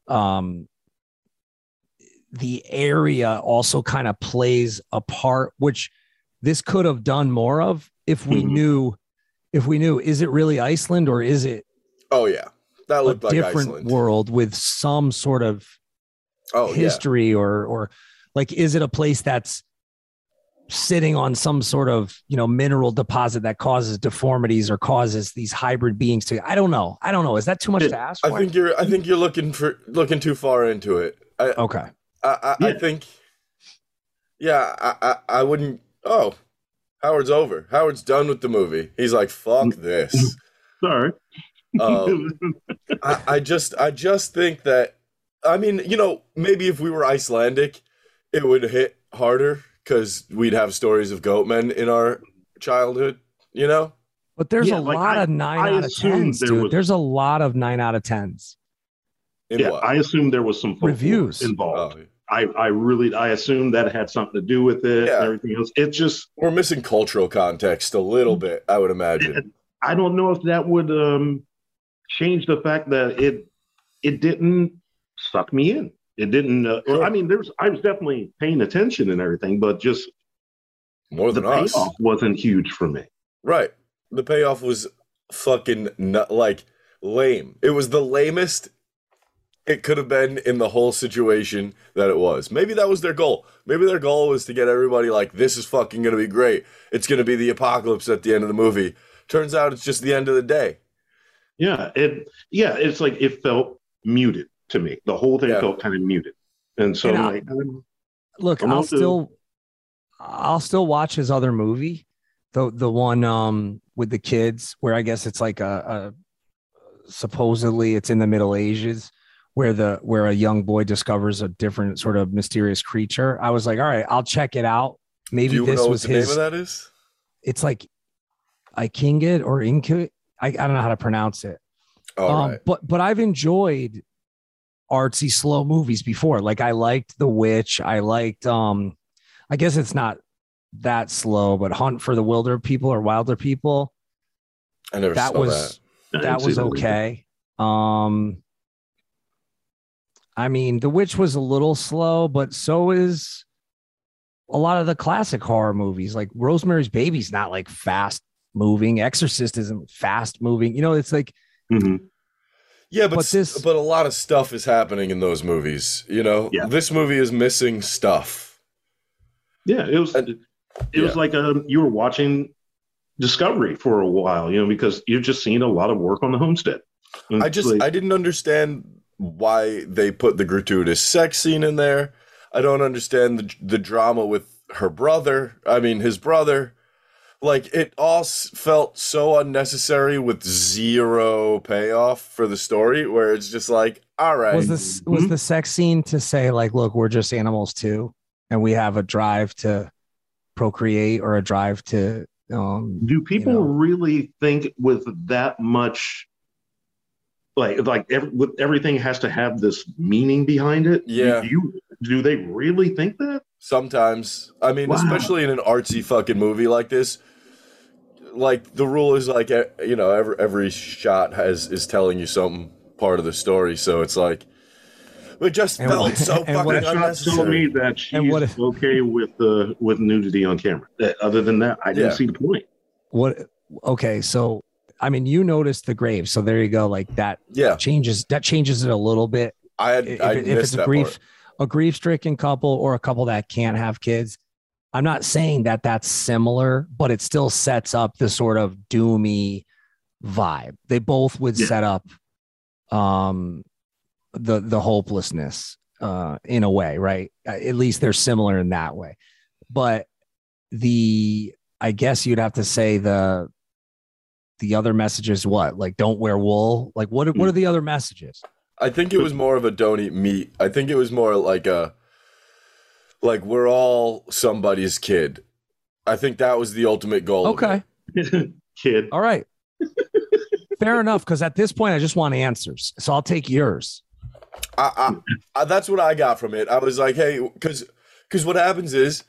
the area also kind of plays a part, which this could have done more of if we knew, is it really Iceland or is it Oh yeah, that looked like different Iceland. World with some sort of history, or like, is it a place that's sitting on some sort of mineral deposit that causes deformities or causes these hybrid beings to? I don't know. Is that too much to ask for? I think you're looking too far into it. Okay. I think. Yeah, I wouldn't. Oh, Howard's over. Howard's done with the movie. He's like, fuck this. Sorry. I just think that, I mean, maybe if we were Icelandic, it would hit harder because we'd have stories of goatmen in our childhood, But there's a lot of 9 out of 10s, dude. There's a lot of 9 out of 10s. I assumed there was some reviews involved. Oh. I assumed that had something to do with it and everything else. It's just, we're missing cultural context a little bit, I would imagine. I don't know if that would change the fact that it didn't suck me in. It didn't. Sure. I was definitely paying attention and everything, but just more than us, payoff wasn't huge for me. Right. The payoff was fucking lame. It was the lamest it could have been in the whole situation that it was. Maybe that was their goal. Maybe their goal was to get everybody like, this is fucking going to be great. It's going to be the apocalypse at the end of the movie. Turns out it's just the end of the day. Yeah. It's like, it felt muted to me. The whole thing felt kind of muted. And so look, I'll still watch his other movie. The one with the kids where I guess it's like a supposedly it's in the Middle Ages where a young boy discovers a different sort of mysterious creature. I was like, all right, I'll check it out. Maybe this was his name of that is? It's like Ikingit or Inkit. I don't know how to pronounce it. Right. But I've enjoyed artsy slow movies before. Like I liked The Witch. I liked I guess it's not that slow, but Hunt for the Wilder People or Wilder People. I never that saw was I that didn't see was either. okay. I mean, The Witch was a little slow, but so is a lot of the classic horror movies. Like Rosemary's Baby's not like fast moving. Exorcist isn't fast moving. You know, it's like Mhm. Yeah, but this- but a lot of stuff is happening in those movies. You know, Yeah. this movie is missing stuff. Yeah, it was. And- It was like you were watching Discovery for a while, you know, because you've just seen a lot of work on the homestead. And I it's like, I didn't understand why they put the gratuitous sex scene in there. I don't understand the drama with her brother. I mean, his brother. Like, it all felt so unnecessary with zero payoff for the story, where it's just like, all right. was the sex scene to say like, look, we're just animals too, and we have a drive to procreate or a drive to do people know. really think with that much, with everything has to have this meaning behind it? Yeah. Do they really think that? Sometimes. I mean, Wow. especially in an artsy fucking movie like this, like the rule is like, you know, every shot is telling you some part of the story. So it's like, it just And felt what- so and what- fucking That shot told unnecessary. me that she's And what if- okay with nudity on camera. Other than that, I didn't Yeah. see the point. what? Okay, so I mean, you noticed the grave, so there you go. Like that Yeah, changes it a little bit. I If missed it's that a part. grief-stricken couple or a couple that can't have kids, I'm not saying that that's similar, but it still sets up the sort of doomy vibe. They both would Yeah. set up the hopelessness in a way, right? At least they're similar in that way. But I guess you'd have to say the other messages, what? Like, don't wear wool? Like, what are the other messages? I think it was more of a don't eat meat. I think it was more like we're all somebody's kid. I think that was the ultimate goal. of Okay. it. Kid. All right. Fair enough. Because at this point, I just want answers. So I'll take yours. I that's what I got from it. I was like, hey, because what happens is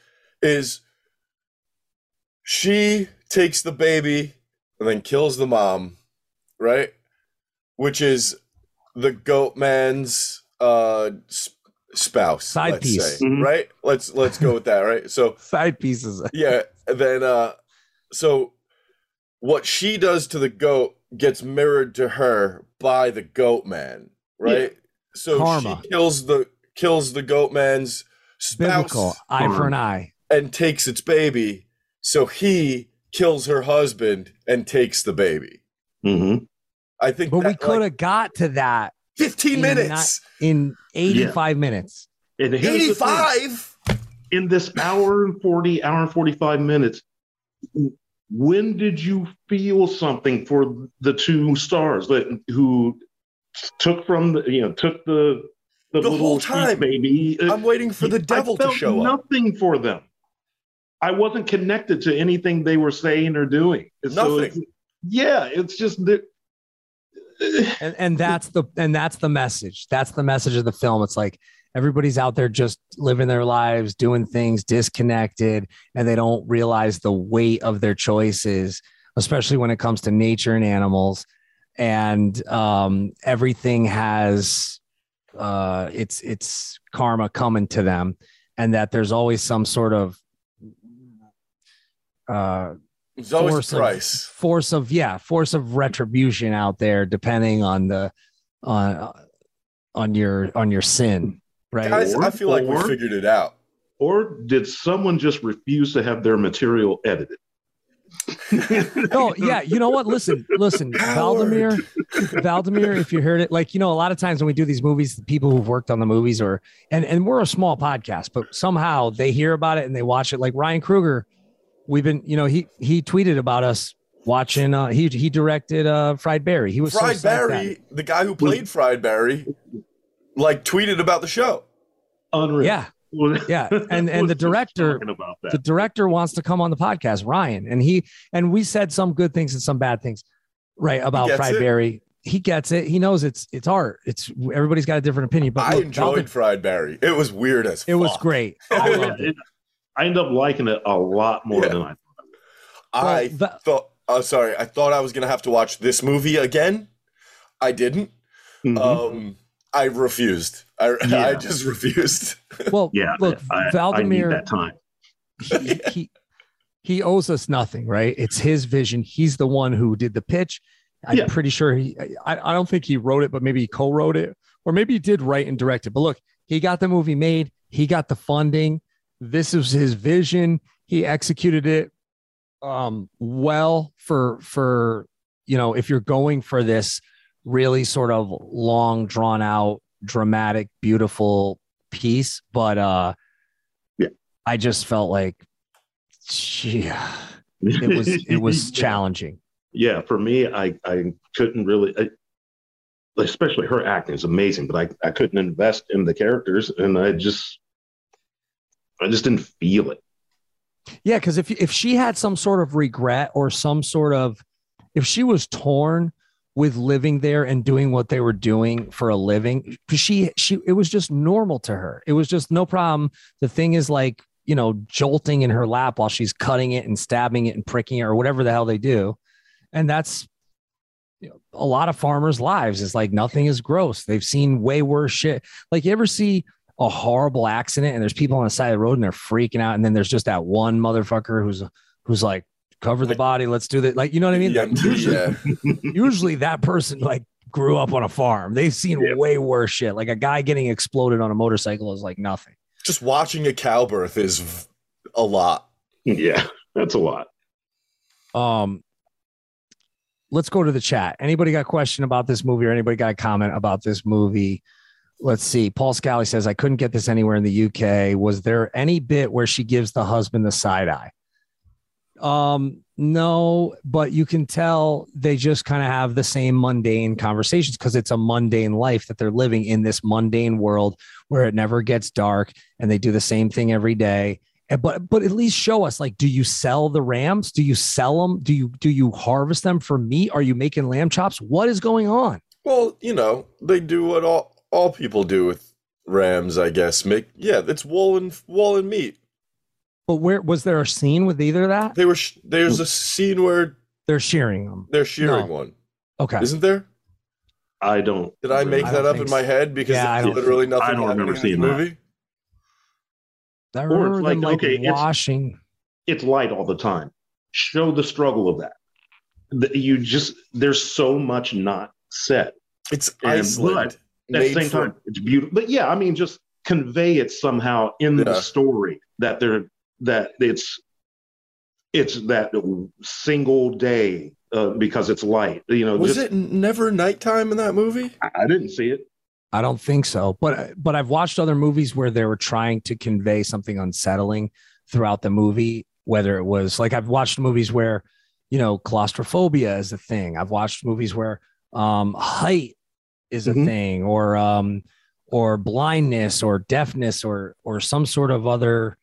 she takes the baby and then kills the mom, right? Which is the goat man's spouse, Side let's piece. say, Mhm. right? Let's go with that, right? So Side pieces. yeah, and then so what she does to the goat gets mirrored to her by the goat man, right? So Karma. she kills the goat man's spouse Biblical. Eye for an eye. and takes its baby. So he kills her husband and takes the baby. Mm-hmm. I think But we that, could like, have got to that 15 in minutes. in 85 minutes. And here's the thing. 85. In this hour and 45 minutes, when did you feel something for the two stars who took the little whole sheep time. baby? I'm waiting for the devil I to felt show up. nothing for them. I wasn't connected to anything they were saying or doing. And so Nothing. it's just that. And that's the message. That's the message of the film. It's like everybody's out there just living their lives, doing things disconnected, and they don't realize the weight of their choices, especially when it comes to nature and animals. And everything has it's karma coming to them, and that there's always some sort of There's always a price. force of retribution out there, depending on the on your sin, right? Guys, I feel like we Or- figured it out. Or did someone just refuse to have their material edited? No, yeah, you know what? Listen, Valdemir, if you heard it, like, you know, a lot of times when we do these movies, the people who've worked on the movies and we're a small podcast, but somehow they hear about it and they watch it. Like Ryan Kruger, we've been, you know, he tweeted about us watching. He directed Fried Barry. He was Fried so psyched Barry, the guy who played Fried Barry, like tweeted about the show. Unreal. Yeah, yeah, and Was the just director. talking about that. The director wants to come on the podcast, Ryan, and we said some good things and some bad things, right, about gets Fried it. Barry. He gets it. He knows it's art. It's everybody's got a different opinion. But I look, enjoyed Fried Barry. It was weird as it was fuck. great. I loved it. I ended up liking it a lot more Yeah. than I thought. I Well, thought sorry, I thought I was going to have to watch this movie again. I didn't. I refused. I just refused. Well, Yeah, look, I Valdemir, need that time. he owes us nothing, right? It's his vision. He's the one who did the pitch. I'm pretty sure I don't think he wrote it, but maybe he co-wrote it, or maybe he did write and direct it. But look, he got the movie made. He got the funding. This was his vision. He executed it well for if you're going for this really sort of long, drawn out, dramatic, beautiful piece. But I just felt like, it was challenging. Yeah, for me, I couldn't really, especially her acting is amazing, but I couldn't invest in the characters, and I just didn't feel it. Yeah, because if she had some sort of regret or some sort of, if she was torn with living there and doing what they were doing for a living, it was just normal to her. It was just no problem. The thing is like, jolting in her lap while she's cutting it and stabbing it and pricking it or whatever the hell they do. And that's a lot of farmers' lives. It's like nothing is gross. They've seen way worse shit. Like, you ever see a horrible accident and there's people on the side of the road and they're freaking out, and then there's just that one motherfucker who's like, cover the body, let's do that. Like, you know what I mean? Usually that person like grew up on a farm. They've seen way worse shit. Like a guy getting exploded on a motorcycle is like nothing. Just watching a cow birth is a lot. Yeah, that's a lot. Let's go to the chat. Anybody got a question about this movie, or anybody got a comment about this movie? Let's see. Paul Scally says, I couldn't get this anywhere in the UK. Was there any bit where she gives the husband the side eye? No, but you can tell they just kind of have the same mundane conversations because it's a mundane life that they're living in, this mundane world where it never gets dark and they do the same thing every day. But at least show us, like, do you sell the rams? Do you sell them? Do you harvest them for meat? Are you making lamb chops? What is going on? Well, they do what all people do with rams, I guess. It's wool and meat. But where was there a scene with either of that? There's a scene where they're shearing them. They're shearing one. Okay. Isn't there? I don't. Did I make that up in my head? Because there's literally nothing. I don't remember seeing the movie. I remember or them like, washing. It's light all the time. Show the struggle of that. There's so much not said. It's Iceland. But at the same time, it's beautiful. But yeah, I mean, just convey it somehow in the story that it's that single day because it's light. Was it never nighttime in that movie? I didn't see it. I don't think so. But I've watched other movies where they were trying to convey something unsettling throughout the movie. Whether it was like, I've watched movies where claustrophobia is a thing. I've watched movies where height is a thing, or blindness or deafness or some sort of other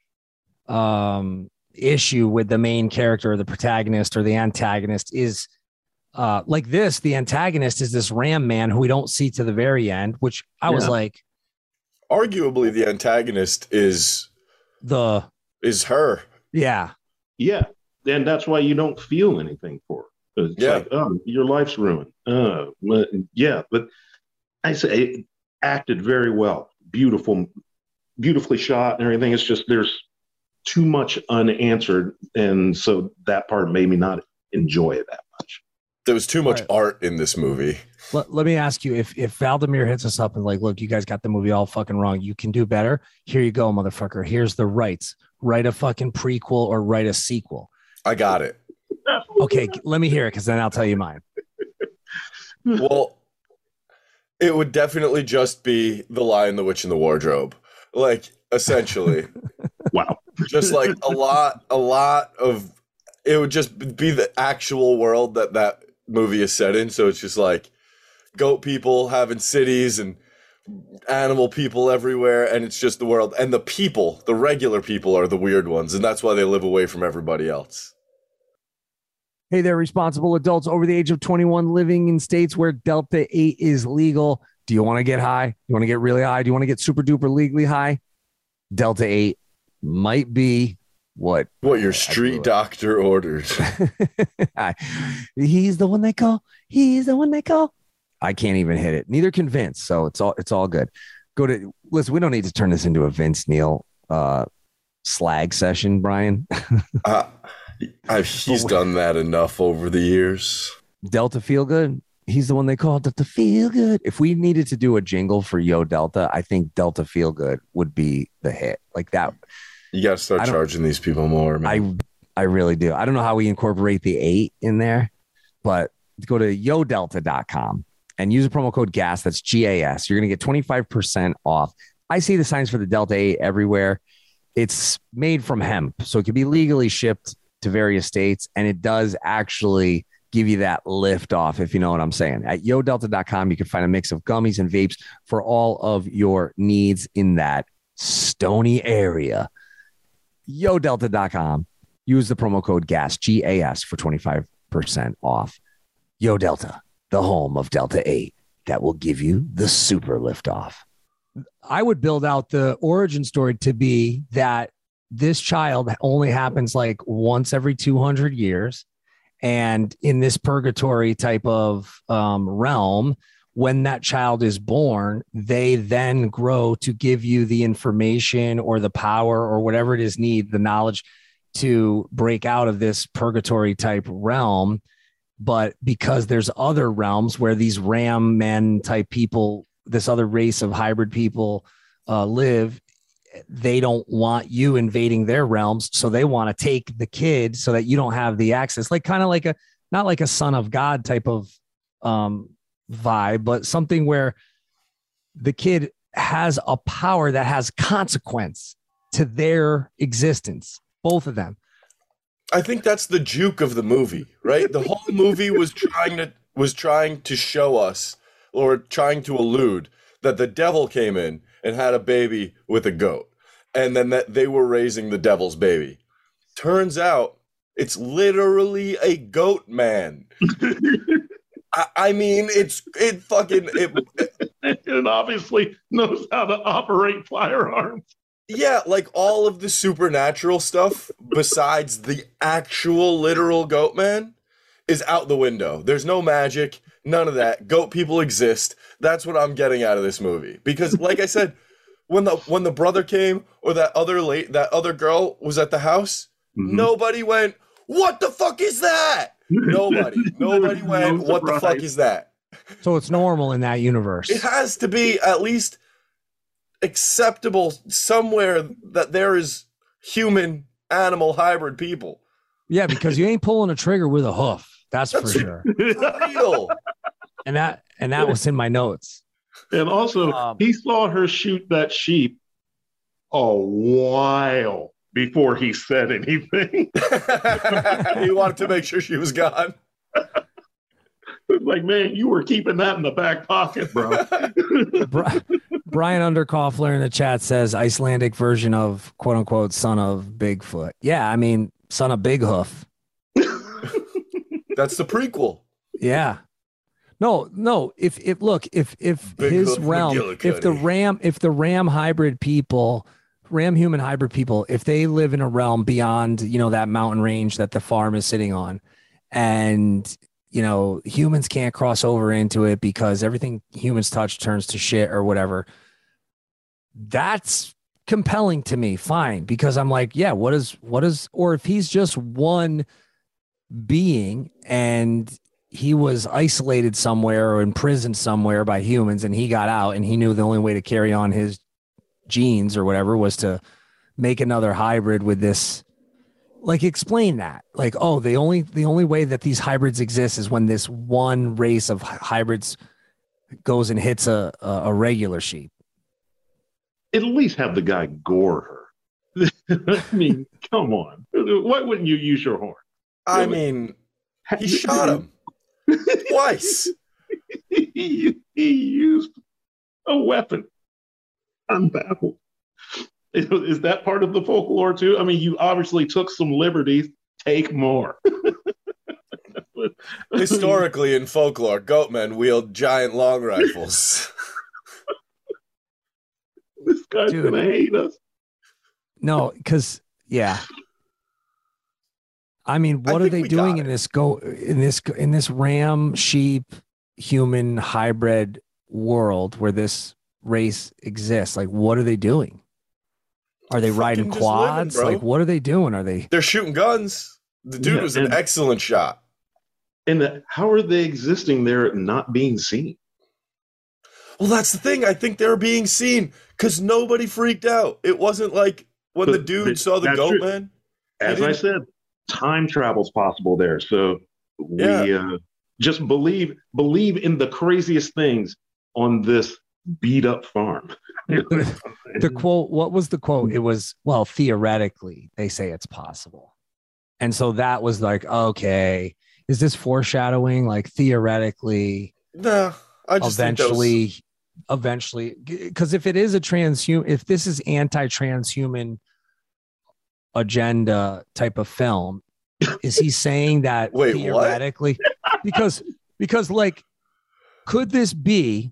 issue with the main character or the protagonist or the antagonist is like this. The antagonist is this ram man who we don't see to the very end, which I was like, arguably the antagonist is her. Yeah. Yeah. And that's why you don't feel anything for her. It's like, oh, your life's ruined. Yeah. But I say it acted very well. Beautifully shot and everything. It's just there's too much unanswered. And so that part made me not enjoy it that much. There was too much art in this movie. Let me ask you, if Valdemir hits us up and like, look, you guys got the movie all fucking wrong. You can do better. Here you go, motherfucker. Here's the rights. Write a fucking prequel or write a sequel. I got it. Okay, let me hear it because then I'll tell you mine. Well, it would definitely just be The Lion, the Witch, and the Wardrobe. Like, essentially. Wow. Just like a lot of, it would just be the actual world that movie is set in. So it's just like goat people having cities and animal people everywhere. And it's just the world. And the people, the regular people are the weird ones. And that's why they live away from everybody else. Hey there, responsible adults over the age of 21 living in states where Delta 8 is legal. Do you want to get high? You want to get really high? Do you want to get super duper legally high? Delta 8 might be what your street doctor ordered. He's the one they call. He's the one they call. I can't even hit it. Neither can Vince. So it's all good. Listen, we don't need to turn this into a Vince Neil slag session, Brian. He's done that enough over the years. Delta Feel Good. He's the one they call Delta Feel Good. If we needed to do a jingle for Yo Delta, I think Delta Feel Good would be the hit. Like that. You got to start charging these people more, man. I really do. I don't know how we incorporate the 8 in there, but go to yodelta.com and use the promo code GAS. That's GAS. You're going to get 25% off. I see the signs for the Delta 8 everywhere. It's made from hemp, so it can be legally shipped to various states, and it does actually give you that lift off, if you know what I'm saying. At yodelta.com, you can find a mix of gummies and vapes for all of your needs in that stony area. yodelta.com. Use the promo code GAS, GAS, for 25% off. Yo Delta, the home of Delta 8, that will give you the super lift off. I would build out the origin story to be that this child only happens like once every 200 years. And in this purgatory type of realm, when that child is born, they then grow to give you the information or the power or whatever it is the knowledge to break out of this purgatory type realm. But because there's other realms where these ram men type people, this other race of hybrid people live, they don't want you invading their realms. So they want to take the kid so that you don't have the access, like kind of like not like a son of God type of vibe, but something where the kid has a power that has consequence to their existence, both of them. I think that's the juke of the movie, right? The whole movie was trying to show us, or trying to allude, that the devil came in and had a baby with a goat, and then that they were raising the devil's baby. Turns out it's literally a goat man. I mean, it obviously knows how to operate firearms. Yeah, like all of the supernatural stuff besides the actual literal goat man is out the window. There's no magic, none of that. Goat people exist. That's what I'm getting out of this movie. Because like I said, when the brother came, or that other girl was at the house, nobody went, "What the fuck is that?" Nobody went, "What the fuck is that?" So it's normal in that universe. It has to be at least acceptable somewhere that there is human animal hybrid people. Yeah, because you ain't pulling a trigger with a hoof. That's for sure. Real. And that was in my notes. And also, he saw her shoot that sheep a while before he said anything. He wanted to make sure she was gone. It's like, man, you were keeping that in the back pocket, bro. Brian Underkoffler in the chat says Icelandic version of quote unquote son of Bigfoot. Yeah, I mean, son of Big Hoof. That's the prequel. Yeah. No. If Big his Hoof realm, if the ram human hybrid people, if they live in a realm beyond, that mountain range that the farm is sitting on, and humans can't cross over into it because everything humans touch turns to shit or whatever. That's compelling to me. Fine. Because I'm like, yeah, what is, or if he's just one being and he was isolated somewhere or imprisoned somewhere by humans and he got out and he knew the only way to carry on his genes or whatever was to make another hybrid with this. Like, explain that. Like, oh, the only way that these hybrids exist is when this one race of hybrids goes and hits a regular sheep. At least have the guy gore her. I mean, come on. Why wouldn't you use your horn? I mean, he shot him twice. He used a weapon. I'm baffled. Is that part of the folklore too? I mean, you obviously took some liberties. Take more. Historically, in folklore, goatmen wield giant long rifles. This guy's gonna hate us. No, because I mean, what I are think they we doing got in this ram sheep human hybrid world where this race exists? Like, what are they doing? Are they riding Fucking just living, quads? bro. Like, what are they doing? Are they? They're shooting guns. The dude Yeah, was an and- excellent shot. And how are they existing there not being seen? Well, that's the thing. I think they were being seen because nobody freaked out. It wasn't like when the But dude saw the that's goat true. man. As I said, time travel's possible there. So we Yeah. just believe in the craziest things on this beat up farm. The quote, what was the quote? It was, well, theoretically, they say it's possible. And so that was like, okay, is this foreshadowing? Like theoretically, Nah, I just eventually, because if it is if this is anti-transhuman agenda type of film, is he saying that Wait, theoretically? Because like, could this be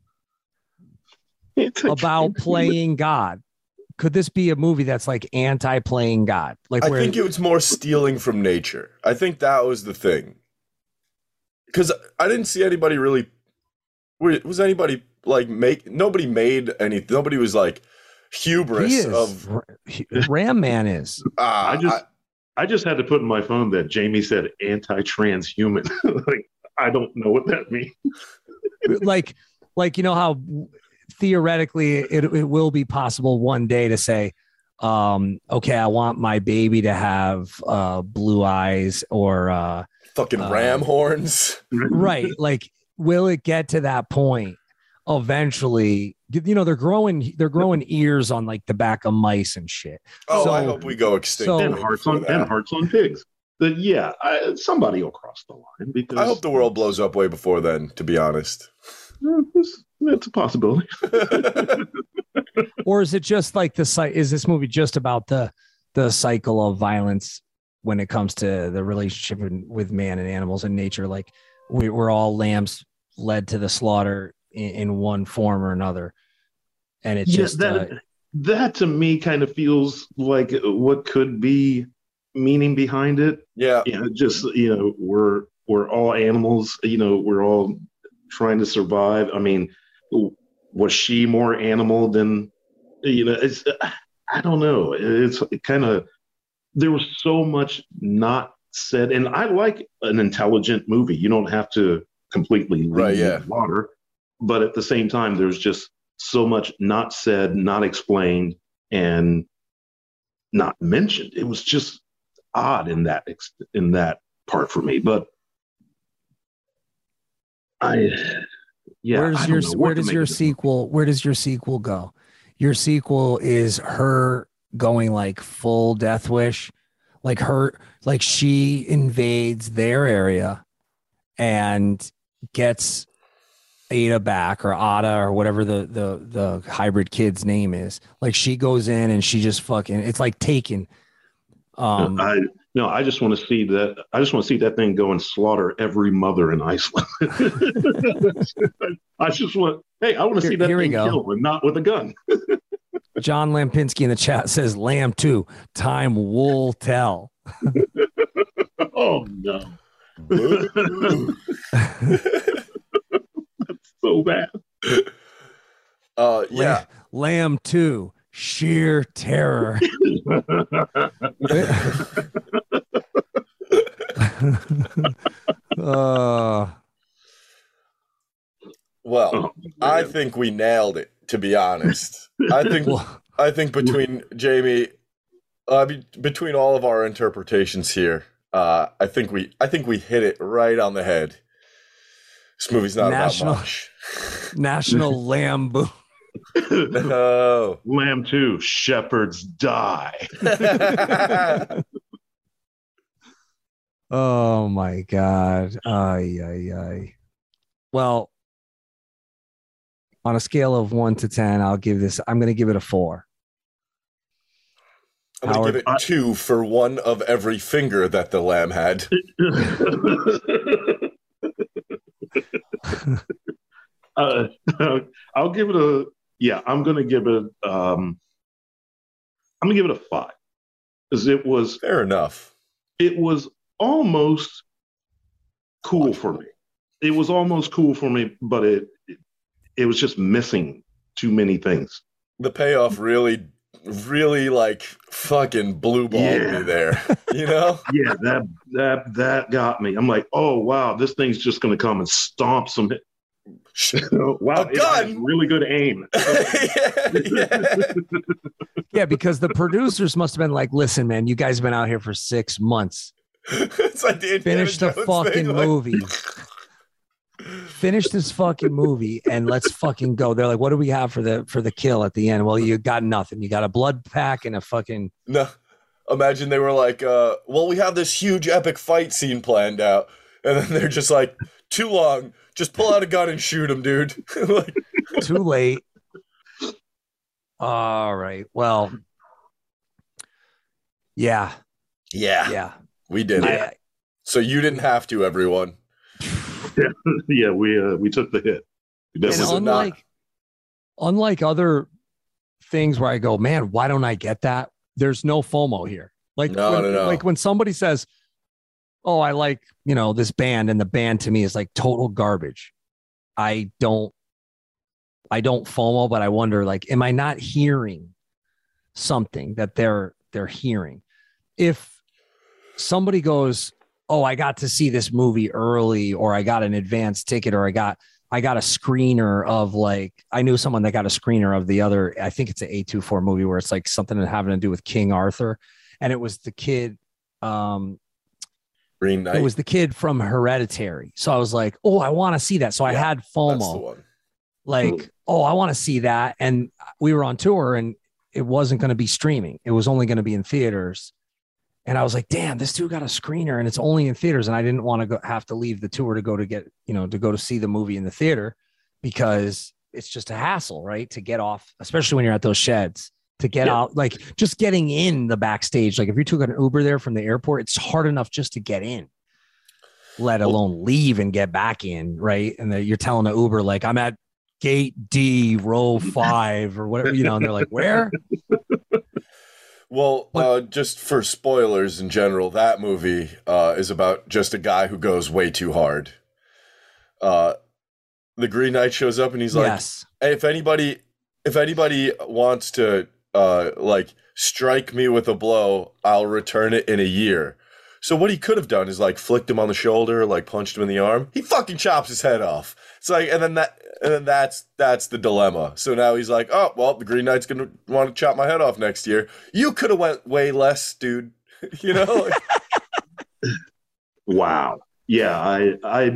about playing God? Could this be a movie that's like anti-playing God? Like, I think it was more stealing from nature. I think that was the thing. Because I didn't see anybody really. Was anybody like nobody made anything? Nobody was like hubris he is. of Ram Man is. I just had to put in my phone that Jamie said anti-transhuman. Like, I don't know what that means. like you know how theoretically it will be possible one day to say, okay, I want my baby to have blue eyes or fucking ram horns. right. Like, will it get to that point eventually? You know, they're growing ears on like the back of mice and shit. Oh, So- I hope we go extinct. so- And hearts on pigs. But yeah, somebody will cross the line because I hope the world blows up way before then, to be honest. It's a possibility. Or is it just like is this movie just about the cycle of violence when it comes to the relationship with man and animals and nature? Like we're all lambs led to the slaughter in one form or another. And it's just that to me kind of feels like what could be meaning behind it. Yeah. Just, we're all animals, we're all trying to survive. I mean, was she more animal than, it's, I don't know. It's kind of, there was so much not said. And I like an intelligent movie. You don't have to completely leave the water. But at the same time, there's just so much not said, not explained, and not mentioned. It was just odd in that part for me. But where does your sequel go? Your sequel is her going like full Death Wish, like she invades their area and gets Ada back, or Ada, or whatever the hybrid kid's name is. Like, she goes in and she just fucking, it's like Taken. I just want to see that. I just want to see that thing go and slaughter every mother in Iceland. I want to see that thing kill, and not with a gun. John Lampinski in the chat says Lamb 2, time will tell. Oh no. That's so bad. Yeah. Lamb 2, sheer terror. Well, I think we nailed it, to be honest. I think between Jamie, between all of our interpretations here, I think we hit it right on the head. This movie's not about much. National Lamb. No. Lamb 2, shepherds die. Oh my God. Well, on a scale of 1 to 10, I'm going to give it a 4. I'm going to give it 2 for one of every finger that the lamb had. I'll give it I'm going to give it a 5. Because it was fair enough. It was almost cool for me. It was almost cool for me, but it was just missing too many things. The payoff really like fucking blue balled me there. You know? Yeah, that got me. I'm like, oh wow, this thing's just gonna come and stomp some. Wow, a gun. Really good aim. Yeah, because the producers must have been like, listen, man, you guys have been out here for 6 months. It's like the Finish the fucking movie. Finish this fucking movie and let's fucking go. They're like, what do we have for the kill at the end? Well, you got nothing. You got a blood pack and a fucking no. Imagine they were like, well, we have this huge epic fight scene planned out, and then they're just like, too long. Just pull out a gun and shoot him, dude. Like, too late. All right. Well, yeah. We did it. So you didn't have to, everyone. Yeah, we took the hit. And unlike other things where I go, man, why don't I get that? There's no FOMO here. Like, no. Like when somebody says, oh, I like, this band, and the band to me is like total garbage. I don't FOMO, but I wonder, like, am I not hearing something that they're hearing? If somebody goes, oh, I got to see this movie early, or I got an advance ticket, or I got a screener of, like, I knew someone that got a screener of the other, I think it's an A24 movie where it's like something having to do with King Arthur. And it was the kid, Green Knight. It was the kid from Hereditary. So I was like, oh, I want to see that. So I had FOMO. That's the one. Like, oh, I want to see that. And we were on tour and it wasn't going to be streaming. It was only going to be in theaters. And I was like, damn, this dude got a screener and it's only in theaters. And I didn't want to have to leave the tour to go to see the movie in the theater, because it's just a hassle, right? To get off, especially when you're at those sheds, to get out, like just getting in the backstage. Like if you took an Uber there from the airport, it's hard enough just to get in, let alone leave and get back in. Right. And you're telling the Uber, like, I'm at gate D, row 5 or whatever, and they're like, where? Well, just for spoilers in general, that movie is about just a guy who goes way too hard. The Green Knight shows up and he's like, yes. Hey, if anybody wants to like strike me with a blow, I'll return it in a year. So what he could have done is like flicked him on the shoulder, like punched him in the arm. He fucking chops his head off. It's like, and then that's the dilemma. So now he's like, oh, well, the Green Knight's going to want to chop my head off next year. You could have went way less, dude. Wow. Yeah.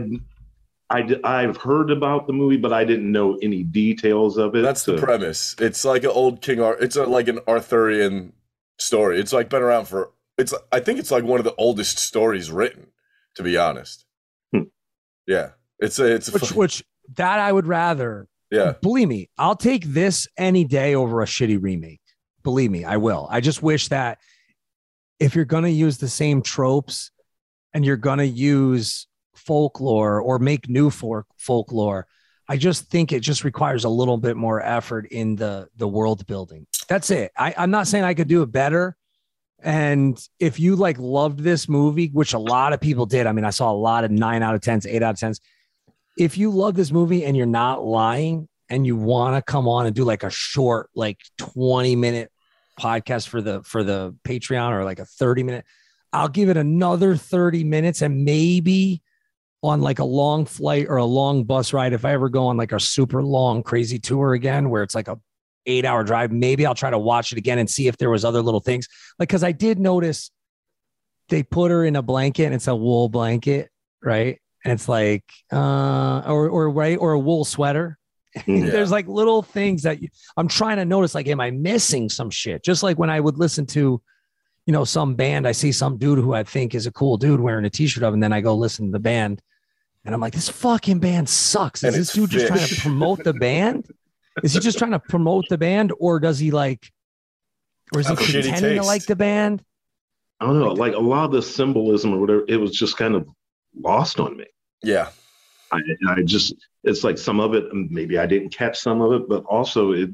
I've heard about the movie, but I didn't know any details of it. That's the premise. It's like an old King Arthur. It's like an Arthurian story. It's like been around for, I think it's like one of the oldest stories written, to be honest. Yeah. Which that I would rather. Yeah. Believe me, I'll take this any day over a shitty remake. Believe me, I will. I just wish that if you're going to use the same tropes and you're going to use folklore or make new folklore, I just think it just requires a little bit more effort in the world building. That's it. I'm not saying I could do it better. And if you like loved this movie, which a lot of people did, I mean, I saw a lot of 9 out of 10s, 8 out of 10s. If you love this movie and you're not lying and you want to come on and do like a short, like 20-minute podcast for the Patreon, or like a 30-minute, I'll give it another 30 minutes. And maybe on like a long flight or a long bus ride, if I ever go on like a super long, crazy tour again, where it's like a 8-hour drive, maybe I'll try to watch it again and see if there was other little things. Like, cause I did notice they put her in a blanket and it's a wool blanket. Right. And it's like, or a wool sweater. Yeah. There's like little things that I'm trying to notice. Like, am I missing some shit? Just like when I would listen to, some band, I see some dude who I think is a cool dude wearing a t-shirt of, and then I go listen to the band and I'm like, this fucking band sucks. Is this dude just trying to promote the band? Is he just trying to promote the band, or does he like, or is he pretending to like the band? I don't know. Like a lot of the symbolism or whatever, it was just kind of lost on me. Yeah. I just, it's like some of it, maybe I didn't catch some of it, but also it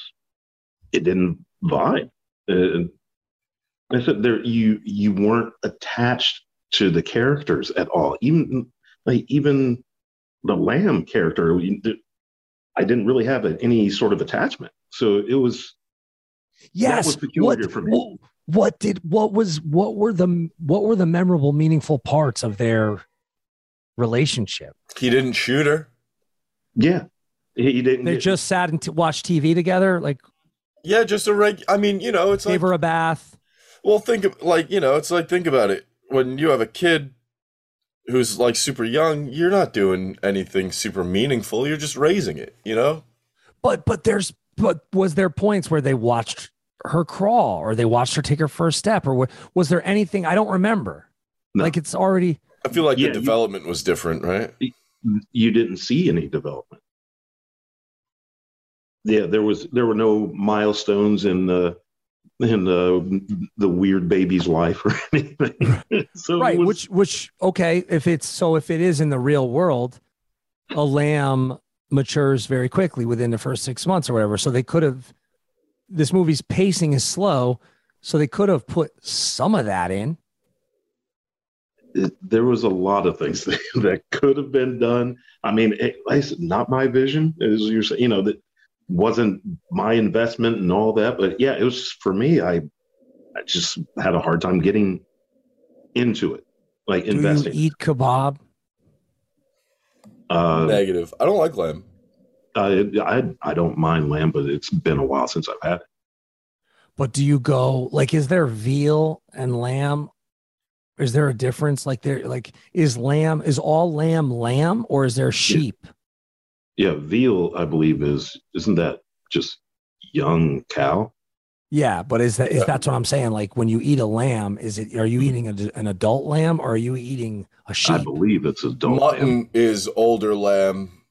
didn't vibe. I said you weren't attached to the characters at all. Even the Lamb character, I didn't really have any sort of attachment. So it was yes. That was peculiar for me. What were the memorable, meaningful parts of their relationship? He didn't shoot her. Yeah, he didn't. They just sat and watched TV together, like. Yeah, just I mean, it's gave her a bath. Well, think about it. When you have a kid who's like super young, you're not doing anything super meaningful. You're just raising it, But was there points where they watched her crawl, or they watched her take her first step, or was there anything? I don't remember. No. Like it's already. I feel like the development was different, right? You didn't see any development. Yeah, there were no milestones in the weird baby's life or anything. So right, which okay, if it is in the real world, a lamb matures very quickly within the first 6 months or whatever. So they could have, this movie's pacing is slow, so they could have put some of that in. There was a lot of things that could have been done. I mean, it's not my vision, as you're saying, that wasn't my investment and all that. But yeah, it was for me. I just had a hard time getting into it, like investing. Do you eat kebab? Negative. I don't like lamb. I don't mind lamb, but it's been a while since I've had it. But do you go is there veal and lamb? Is there a difference? Is all lamb, or is there sheep? Yeah, veal, I believe isn't that just young cow? Yeah, but that's what I'm saying. Like when you eat a lamb, are you eating an adult lamb, or are you eating a sheep? I believe it's adult Mutton lamb. is older lamb.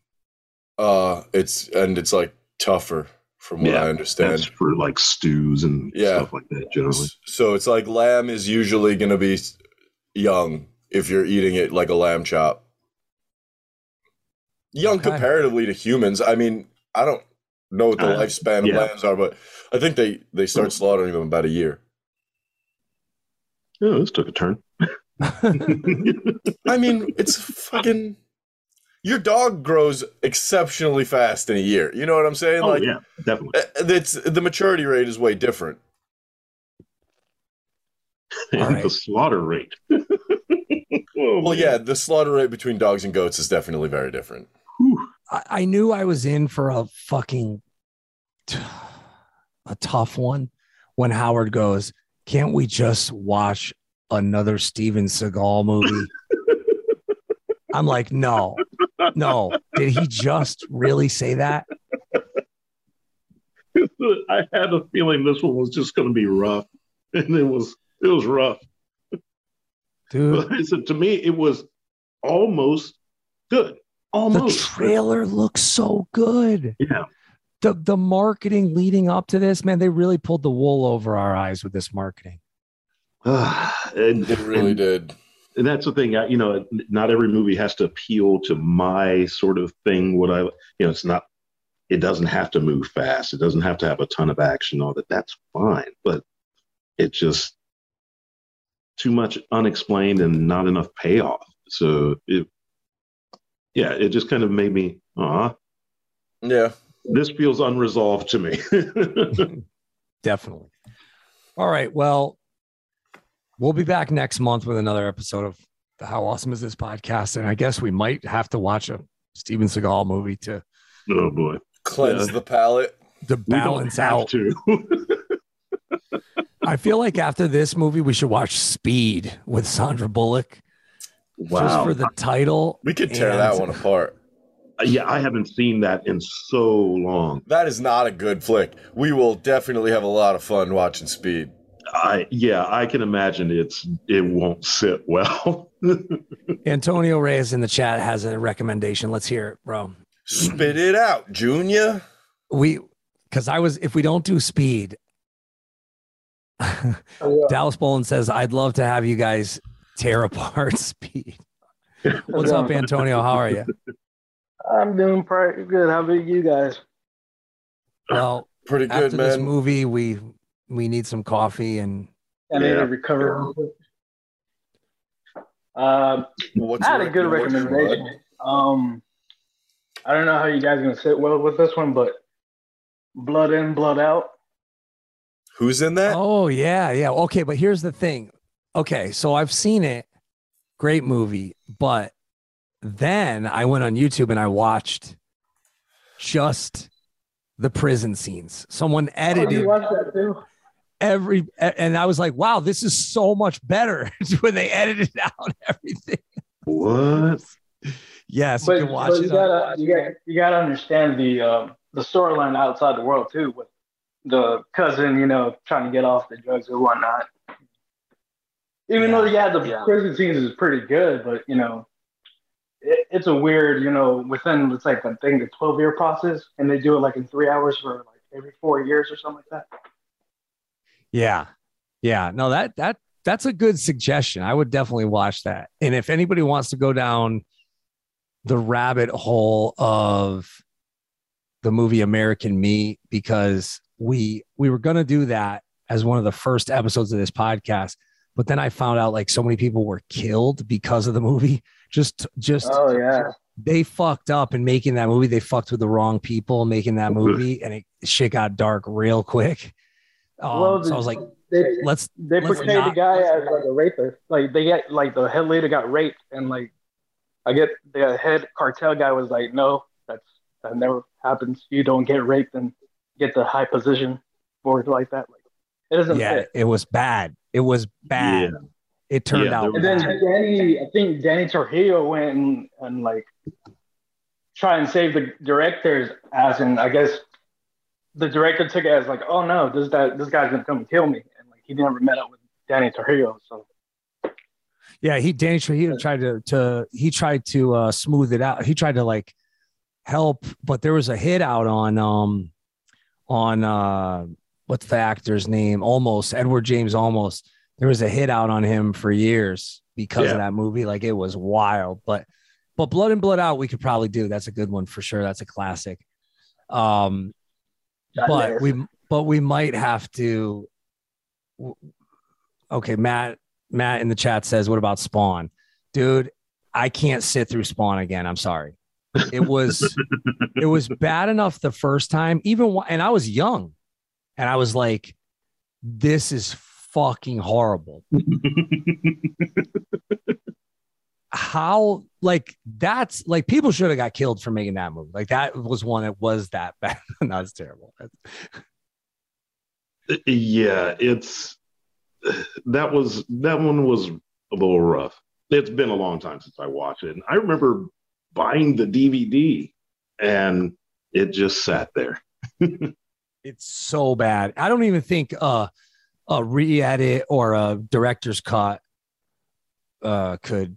It's like tougher from what I understand. That's for like stews and stuff like that generally. So it's like lamb is usually going to be young if you're eating it like a lamb chop. Young comparatively to humans. I mean, I don't know what the lifespan of lambs are, but I think they start slaughtering them about a year. Oh, this took a turn. I mean, it's fucking. Your dog grows exceptionally fast in a year. You know what I'm saying? Oh, yeah, definitely. The maturity rate is way different. And the slaughter rate. The slaughter rate between dogs and goats is definitely very different. I knew I was in for a tough one when Howard goes, "Can't we just watch another Steven Seagal movie?" I'm like, no. Did he just really say that? I had a feeling this one was just going to be rough, and it was rough, dude. I said, to me, it was almost good. Almost. The trailer looks so good. Yeah. The marketing leading up to this, man, they really pulled the wool over our eyes with this marketing. It really did. And that's the thing, not every movie has to appeal to my sort of thing. It doesn't have to move fast. It doesn't have to have a ton of action, all that. That's fine. But it's just too much unexplained and not enough payoff. So it just kind of made me, yeah, this feels unresolved to me. Definitely. All right. Well, we'll be back next month with another episode of the How Awesome Is This podcast. And I guess we might have to watch a Steven Seagal movie to cleanse the palate, to balance out. I feel like after this movie, we should watch Speed with Sandra Bullock. Wow. Just for the title. We could tear that one apart. Yeah, I haven't seen that in so long. That is not a good flick. We will definitely have a lot of fun watching Speed. I can imagine it won't sit well. Antonio Reyes in the chat has a recommendation. Let's hear it, bro. Spit it out, Junior. If we don't do Speed, Dallas Bolin says, I'd love to have you guys tear apart Speed. What's up, Antonio? How are you? I'm doing pretty good. How about you guys? Well, pretty good, after man. This movie, we need some coffee and I need to recover. What's I had your a good recommendation. I don't know how you guys are gonna sit well with this one, but Blood In, Blood Out. Who's in that? Oh, yeah. Yeah. Okay. But here's the thing. Okay. So I've seen it. Great movie. But then I went on YouTube and I watched just the prison scenes. Someone edited you watched that too? and I was like, wow, this is so much better when they edited out everything. What? Yes, But, you can watch but it. you gotta understand the storyline outside the world too, with the cousin, trying to get off the drugs or whatnot. Even though the prison scenes is pretty good, but it's a weird, within it's like I think the 12-year process, and they do it like in 3 hours for like every 4 years or something like that. Yeah. No, that's a good suggestion. I would definitely watch that. And if anybody wants to go down the rabbit hole of the movie American Me, because we were going to do that as one of the first episodes of this podcast, but then I found out like so many people were killed because of the movie. Just oh yeah, they fucked up in making that movie. They fucked with the wrong people making that movie, and shit got dark real quick. So I was like, they portrayed the guy as like a rapist. Like they get like the head leader got raped, and like I get the head cartel guy was like, no, that never happens. You don't get raped and get the high position for it like that. Like it doesn't fit. It was bad. It was bad. Yeah. It turned out. And then I think Danny Trujillo went and like try and save the director's ass, and I guess the director took it as like, oh no, this guy's gonna come and kill me, and like he never met up with Danny Trujillo. So yeah, Danny Trujillo tried to smooth it out. He tried to like help, but there was a hit out on what's the actor's name? Edward James Olmos. There was a hit out on him for years because of that movie. Like it was wild, but Blood In, Blood Out, we could probably do. That's a good one for sure. That's a classic. But we might have to. Okay. Matt in the chat says, what about Spawn? Dude, I can't sit through Spawn again. I'm sorry. It was bad enough the first time, and I was young and I was like, this is fucking horrible. How like that's like people should have got killed for making that movie. Like that was one that was that bad. That was terrible. Yeah, that one was a little rough. It's been a long time since I watched it, and I remember buying the DVD and it just sat there. It's so bad. I don't even think a re-edit or a director's cut could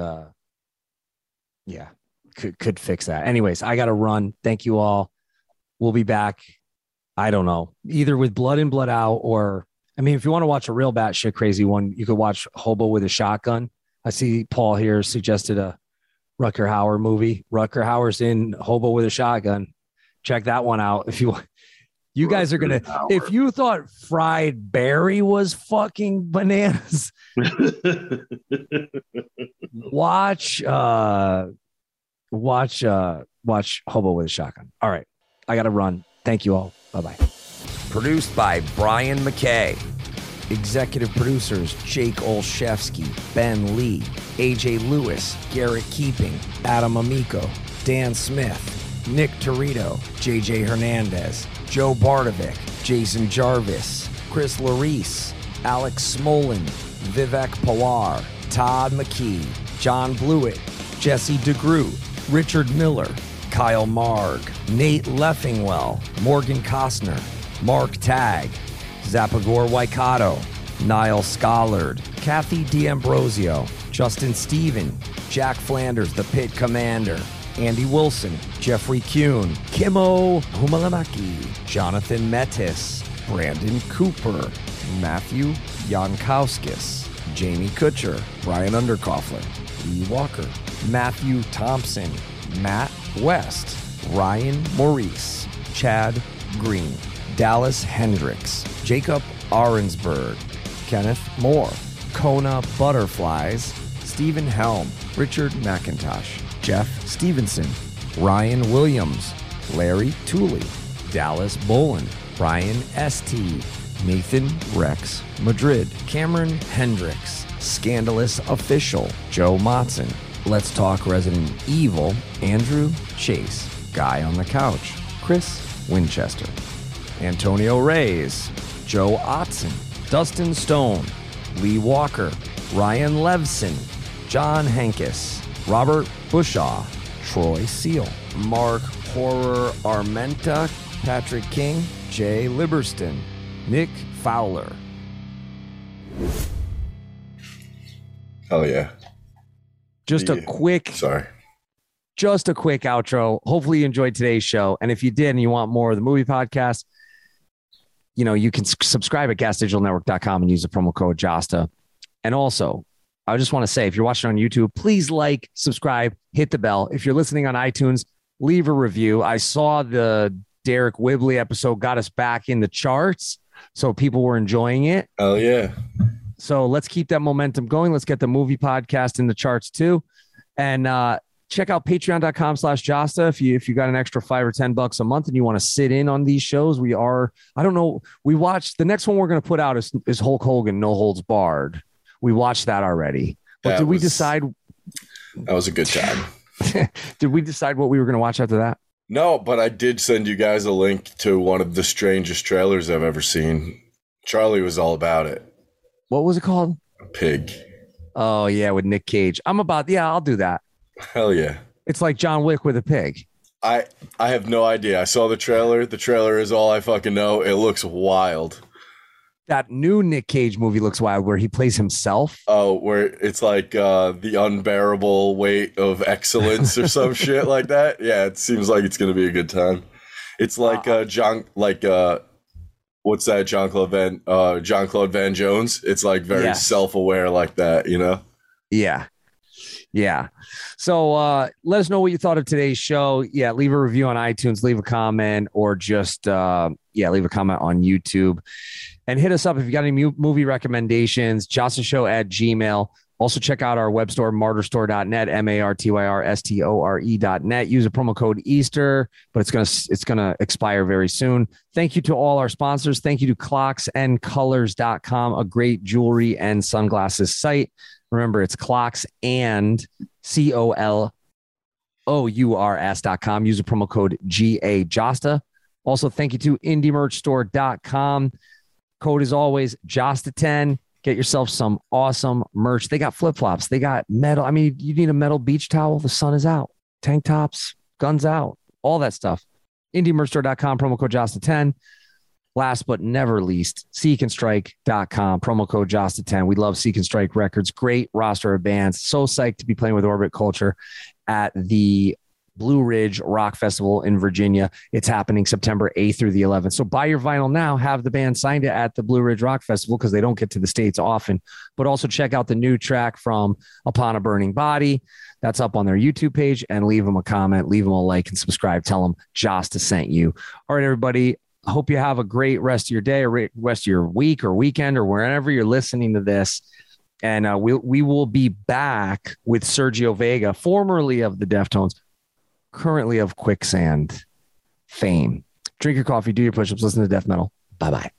fix that. Anyways, I gotta run. Thank you all. We'll be back. I don't know, either with Blood In, Blood Out, or I mean, if you want to watch a real batshit crazy one, you could watch Hobo with a Shotgun. I see Paul here suggested a Rutger Hauer movie. Rutger Hauer's in Hobo with a Shotgun. Check that one out if you want. You guys are going to, if you thought Fried Barry was fucking bananas, watch Hobo with a Shotgun. All right. I got to run. Thank you all. Bye-bye. Produced by Brian McKay. Executive producers, Jake Olszewski, Ben Lee, AJ Lewis, Garrett Keeping, Adam Amico, Dan Smith, Nick Torito, JJ Hernandez, Joe Bardovic, Jason Jarvis, Chris Larice, Alex Smolin, Vivek Pawar, Todd McKee, John Blewett, Jesse DeGroot, Richard Miller, Kyle Marg, Nate Leffingwell, Morgan Costner, Mark Tagg, Zapagor Waikato, Niall Scollard, Kathy D'Ambrosio, Justin Stephen, Jack Flanders, the Pit Commander, Andy Wilson, Jeffrey Kuhn, Kimo Humalamaki, Jonathan Metis, Brandon Cooper, Matthew Jankowskis, Jamie Kutcher, Brian Underkoffler, Lee Walker, Matthew Thompson, Matt West, Ryan Maurice, Chad Green, Dallas Hendricks, Jacob Arensberg, Kenneth Moore, Kona Butterflies, Stephen Helm, Richard McIntosh, Jeff Stevenson, Ryan Williams, Larry Tooley, Dallas Boland, Brian St., Nathan Rex Madrid, Cameron Hendricks, Scandalous Official, Joe Motson, Let's Talk Resident Evil, Andrew Chase, Guy on the Couch, Chris Winchester, Antonio Reyes, Joe Otson, Dustin Stone, Lee Walker, Ryan Levson, John Hankus, Robert Bushaw, Troy Seal, Mark Horror Armenta, Patrick King, Jay Liberston, Nick Fowler. Oh yeah. Just a quick outro. Hopefully you enjoyed today's show. And if you did and you want more of the movie podcast, you know, you can subscribe at gasdigitalnetwork.com and use the promo code JASTA. And also, I just want to say, if you're watching on YouTube, please like, subscribe, hit the bell. If you're listening on iTunes, leave a review. I saw the Derek Whibley episode got us back in the charts, so people were enjoying it. Oh, yeah. So let's keep that momentum going. Let's get the movie podcast in the charts too. And check out patreon.com/Jasta if you got an extra $5 or $10 a month and you want to sit in on these shows. We watched the next one we're going to put out is Hulk Hogan, No Holds Barred. We watched that already. But did we decide? That was a good time. Did we decide what we were going to watch after that? No, but I did send you guys a link to one of the strangest trailers I've ever seen. Charlie was all about it. What was it called? Pig. Oh, yeah, with Nick Cage. I'll do that. Hell yeah. It's like John Wick with a pig. I have no idea. I saw the trailer. The trailer is all I fucking know. It looks wild. That new Nick Cage movie looks wild, where he plays himself. Oh, where it's like the unbearable weight of excellence or some shit like that. Yeah, it seems like it's gonna be a good time. It's like what's that? Jean-Claude Van Jones. It's like very self-aware like that, you know? Yeah. Yeah. So let us know what you thought of today's show. Yeah, leave a review on iTunes, leave a comment, or just leave a comment on YouTube. And hit us up if you got any movie recommendations, jastashow@gmail.com. Also check out our web store, martyrstore.net, martyrstore.net. Use a promo code Easter, but it's gonna expire very soon. Thank you to all our sponsors. Thank you to clocksandcolors.com, a great jewelry and sunglasses site. Remember, it's clocks and COLOURS.com. Use a promo code GAJASTA. Also, thank you to indiemerchstore.com. Code is always JASTA10. Get yourself some awesome merch. They got flip-flops. They got metal. I mean, you need a metal beach towel. The sun is out. Tank tops, guns out, all that stuff. indiemerchstore.com, promo code JASTA10. Last but never least, seekandstrike.com, promo code JASTA10. We love Seek and Strike Records. Great roster of bands. So psyched to be playing with Orbit Culture at the Blue Ridge Rock Festival in Virginia. It's happening September 8th through the 11th. So buy your vinyl now. Have the band signed it at the Blue Ridge Rock Festival because they don't get to the States often. But also check out the new track from Upon a Burning Body. That's up on their YouTube page. And leave them a comment, leave them a like, and subscribe. Tell them Jasta sent you. All right, everybody. I hope you have a great rest of your day, or rest of your week or weekend, or wherever you're listening to this. And we will be back with Sergio Vega, formerly of the Deftones, currently of Quicksand fame. Drink your coffee, do your push-ups, listen to death metal. Bye-bye.